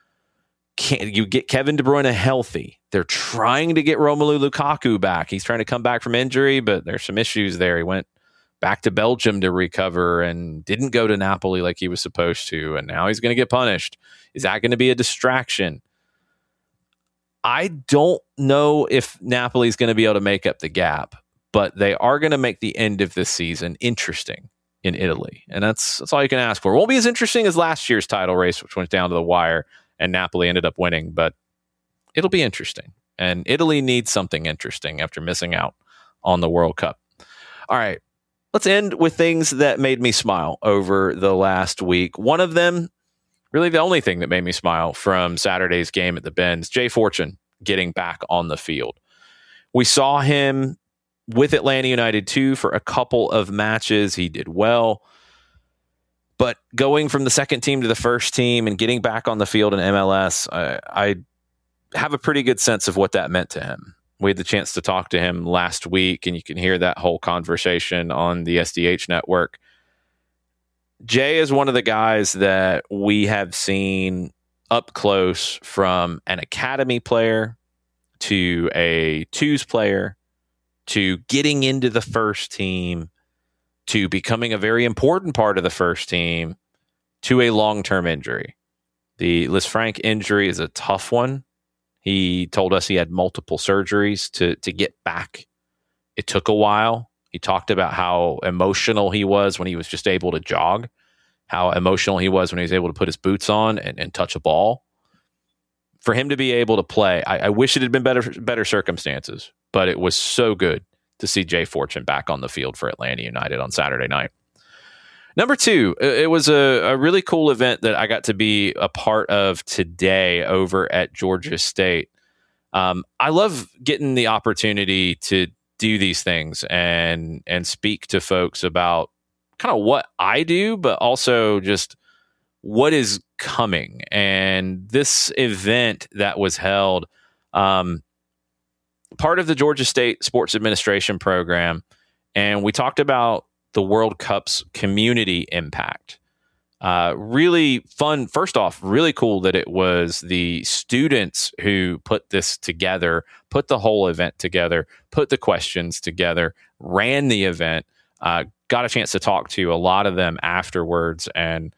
You get Kevin De Bruyne healthy. They're trying to get Romelu Lukaku back. He's trying to come back from injury, but there's some issues there. He went back to Belgium to recover and didn't go to Napoli like he was supposed to, and now he's going to get punished. Is that going to be a distraction? I don't know if Napoli is going to be able to make up the gap, but they are going to make the end of this season interesting in Italy, and that's all you can ask for. It won't be as interesting as last year's title race, which went down to the wire, and Napoli ended up winning, but it'll be interesting, and Italy needs something interesting after missing out on the World Cup. All right. Let's end with things that made me smile over the last week. One of them, really the only thing that made me smile from Saturday's game at the Benz, Jay Fortune getting back on the field. We saw him with Atlanta United too for a couple of matches. He did well. But going from the second team to the first team and getting back on the field in MLS, I have a pretty good sense of what that meant to him. We had the chance to talk to him last week, and you can hear that whole conversation on the SDH network. Jay is one of the guys that we have seen up close, from an academy player to a twos player to getting into the first team to becoming a very important part of the first team to a long-term injury. The Lisfranc injury is a tough one. He told us he had multiple surgeries to get back. It took a while. He talked about how emotional he was when he was just able to jog, how emotional he was when he was able to put his boots on and touch a ball. For him to be able to play, I wish it had been better circumstances, but it was so good to see Jay Fortune back on the field for Atlanta United on Saturday night. Number two, it was a really cool event that I got to be a part of today over at Georgia State. I love getting the opportunity to do these things and speak to folks about kind of what I do, but also just what is coming. And this event that was held, part of the Georgia State Sports Administration program, and we talked about the World Cup's community impact. Really fun. First off, really cool that it was the students who put this together, put the whole event together, put the questions together, ran the event, got a chance to talk to a lot of them afterwards, and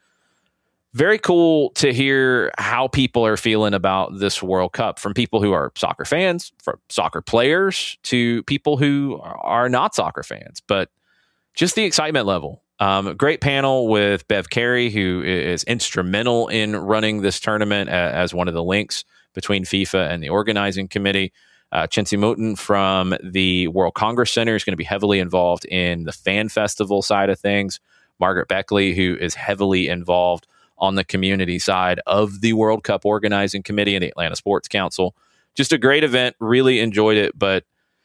very cool to hear how people are feeling about this World Cup, from people who are soccer fans, from soccer players, to people who are not soccer fans, but just the excitement level. Great panel with Bev Carey, who is instrumental in running this tournament as one of the links between FIFA and the organizing committee. Chinti Mouton from the World Congress Center is going to be heavily involved in the fan festival side of things. Margaret Beckley, who is heavily involved on the community side of the World Cup organizing committee and the Atlanta Sports Council. Just a great event. Really enjoyed it, but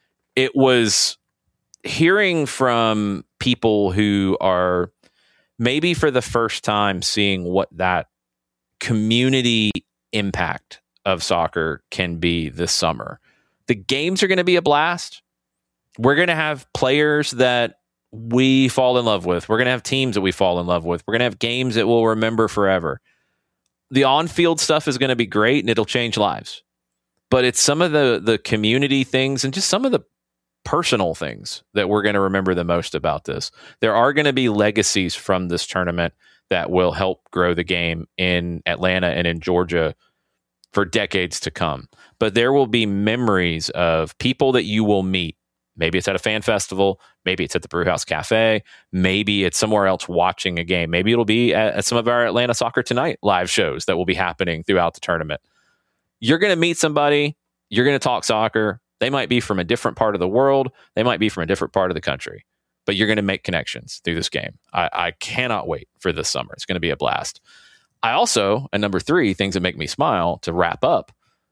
it was hearing from people who are maybe for the first time seeing what that community impact of soccer can be this summer. The games are going to be a blast. We're going to have players that we fall in love with. We're going to have teams that we fall in love with. We're going to have games that we'll remember forever. The on-field stuff is going to be great, and it'll change lives. But it's some of the community things and just some of the personal things that we're going to remember the most about this. There are going to be legacies from this tournament that will help grow the game in Atlanta and in Georgia for decades to come. But there will be memories of people that you will meet. Maybe it's at a fan festival. Maybe it's at the Brewhouse Cafe. Maybe it's somewhere else watching a game. Maybe it'll be at some of our Atlanta Soccer Tonight live shows that will be happening throughout the tournament. You're going to meet somebody. You're going to talk soccer. They might be from a different part of the world. They might be from a different part of the country. But you're going to make connections through this game. I cannot wait for this summer. It's going to be a blast. I also, and number three, things that make me smile to wrap up,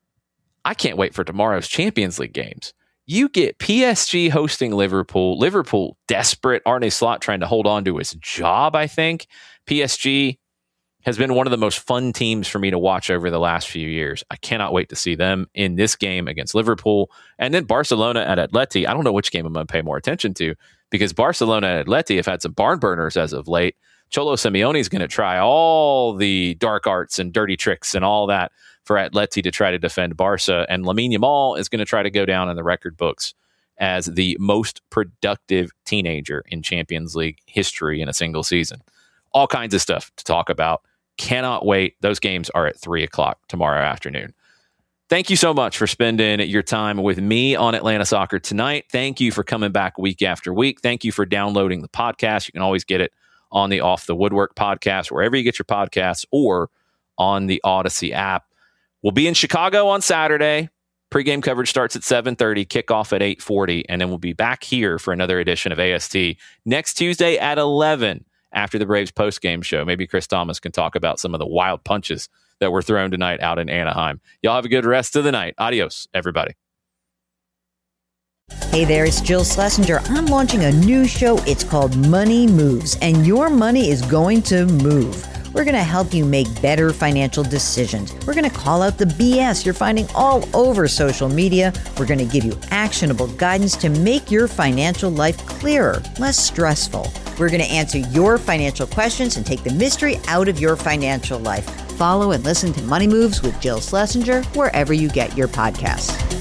I can't wait for tomorrow's Champions League games. You get PSG hosting Liverpool. Liverpool desperate. Arne Slot trying to hold on to his job, I think. PSG has been one of the most fun teams for me to watch over the last few years. I cannot wait to see them in this game against Liverpool. And then Barcelona at Atleti. I don't know which game I'm going to pay more attention to, because Barcelona and Atleti have had some barn burners as of late. Cholo Simeone is going to try all the dark arts and dirty tricks and all that for Atleti to try to defend Barca. And Lamine Yamal is going to try to go down in the record books as the most productive teenager in Champions League history in a single season. All kinds of stuff to talk about. Cannot wait. Those games are at 3:00 tomorrow afternoon. Thank you so much for spending your time with me on Atlanta Soccer Tonight. Thank you for coming back week after week. Thank you for downloading the podcast. You can always get it on the Off the Woodwork podcast, wherever you get your podcasts, or on the Odyssey app. We'll be in Chicago on Saturday. Pre-game coverage starts at 7:30, kickoff at 8:40, and then we'll be back here for another edition of AST next Tuesday at 11 after the Braves post-game show. Maybe Chris Thomas can talk about some of the wild punches that were thrown tonight out in Anaheim. Y'all have a good rest of the night. Adios, everybody. Hey there, it's Jill Schlesinger. I'm launching a new show. It's called Money Moves, and your money is going to move. We're going to help you make better financial decisions. We're going to call out the BS you're finding all over social media. We're going to give you actionable guidance to make your financial life clearer, less stressful. We're going to answer your financial questions and take the mystery out of your financial life. Follow and listen to Money Moves with Jill Schlesinger wherever you get your podcasts.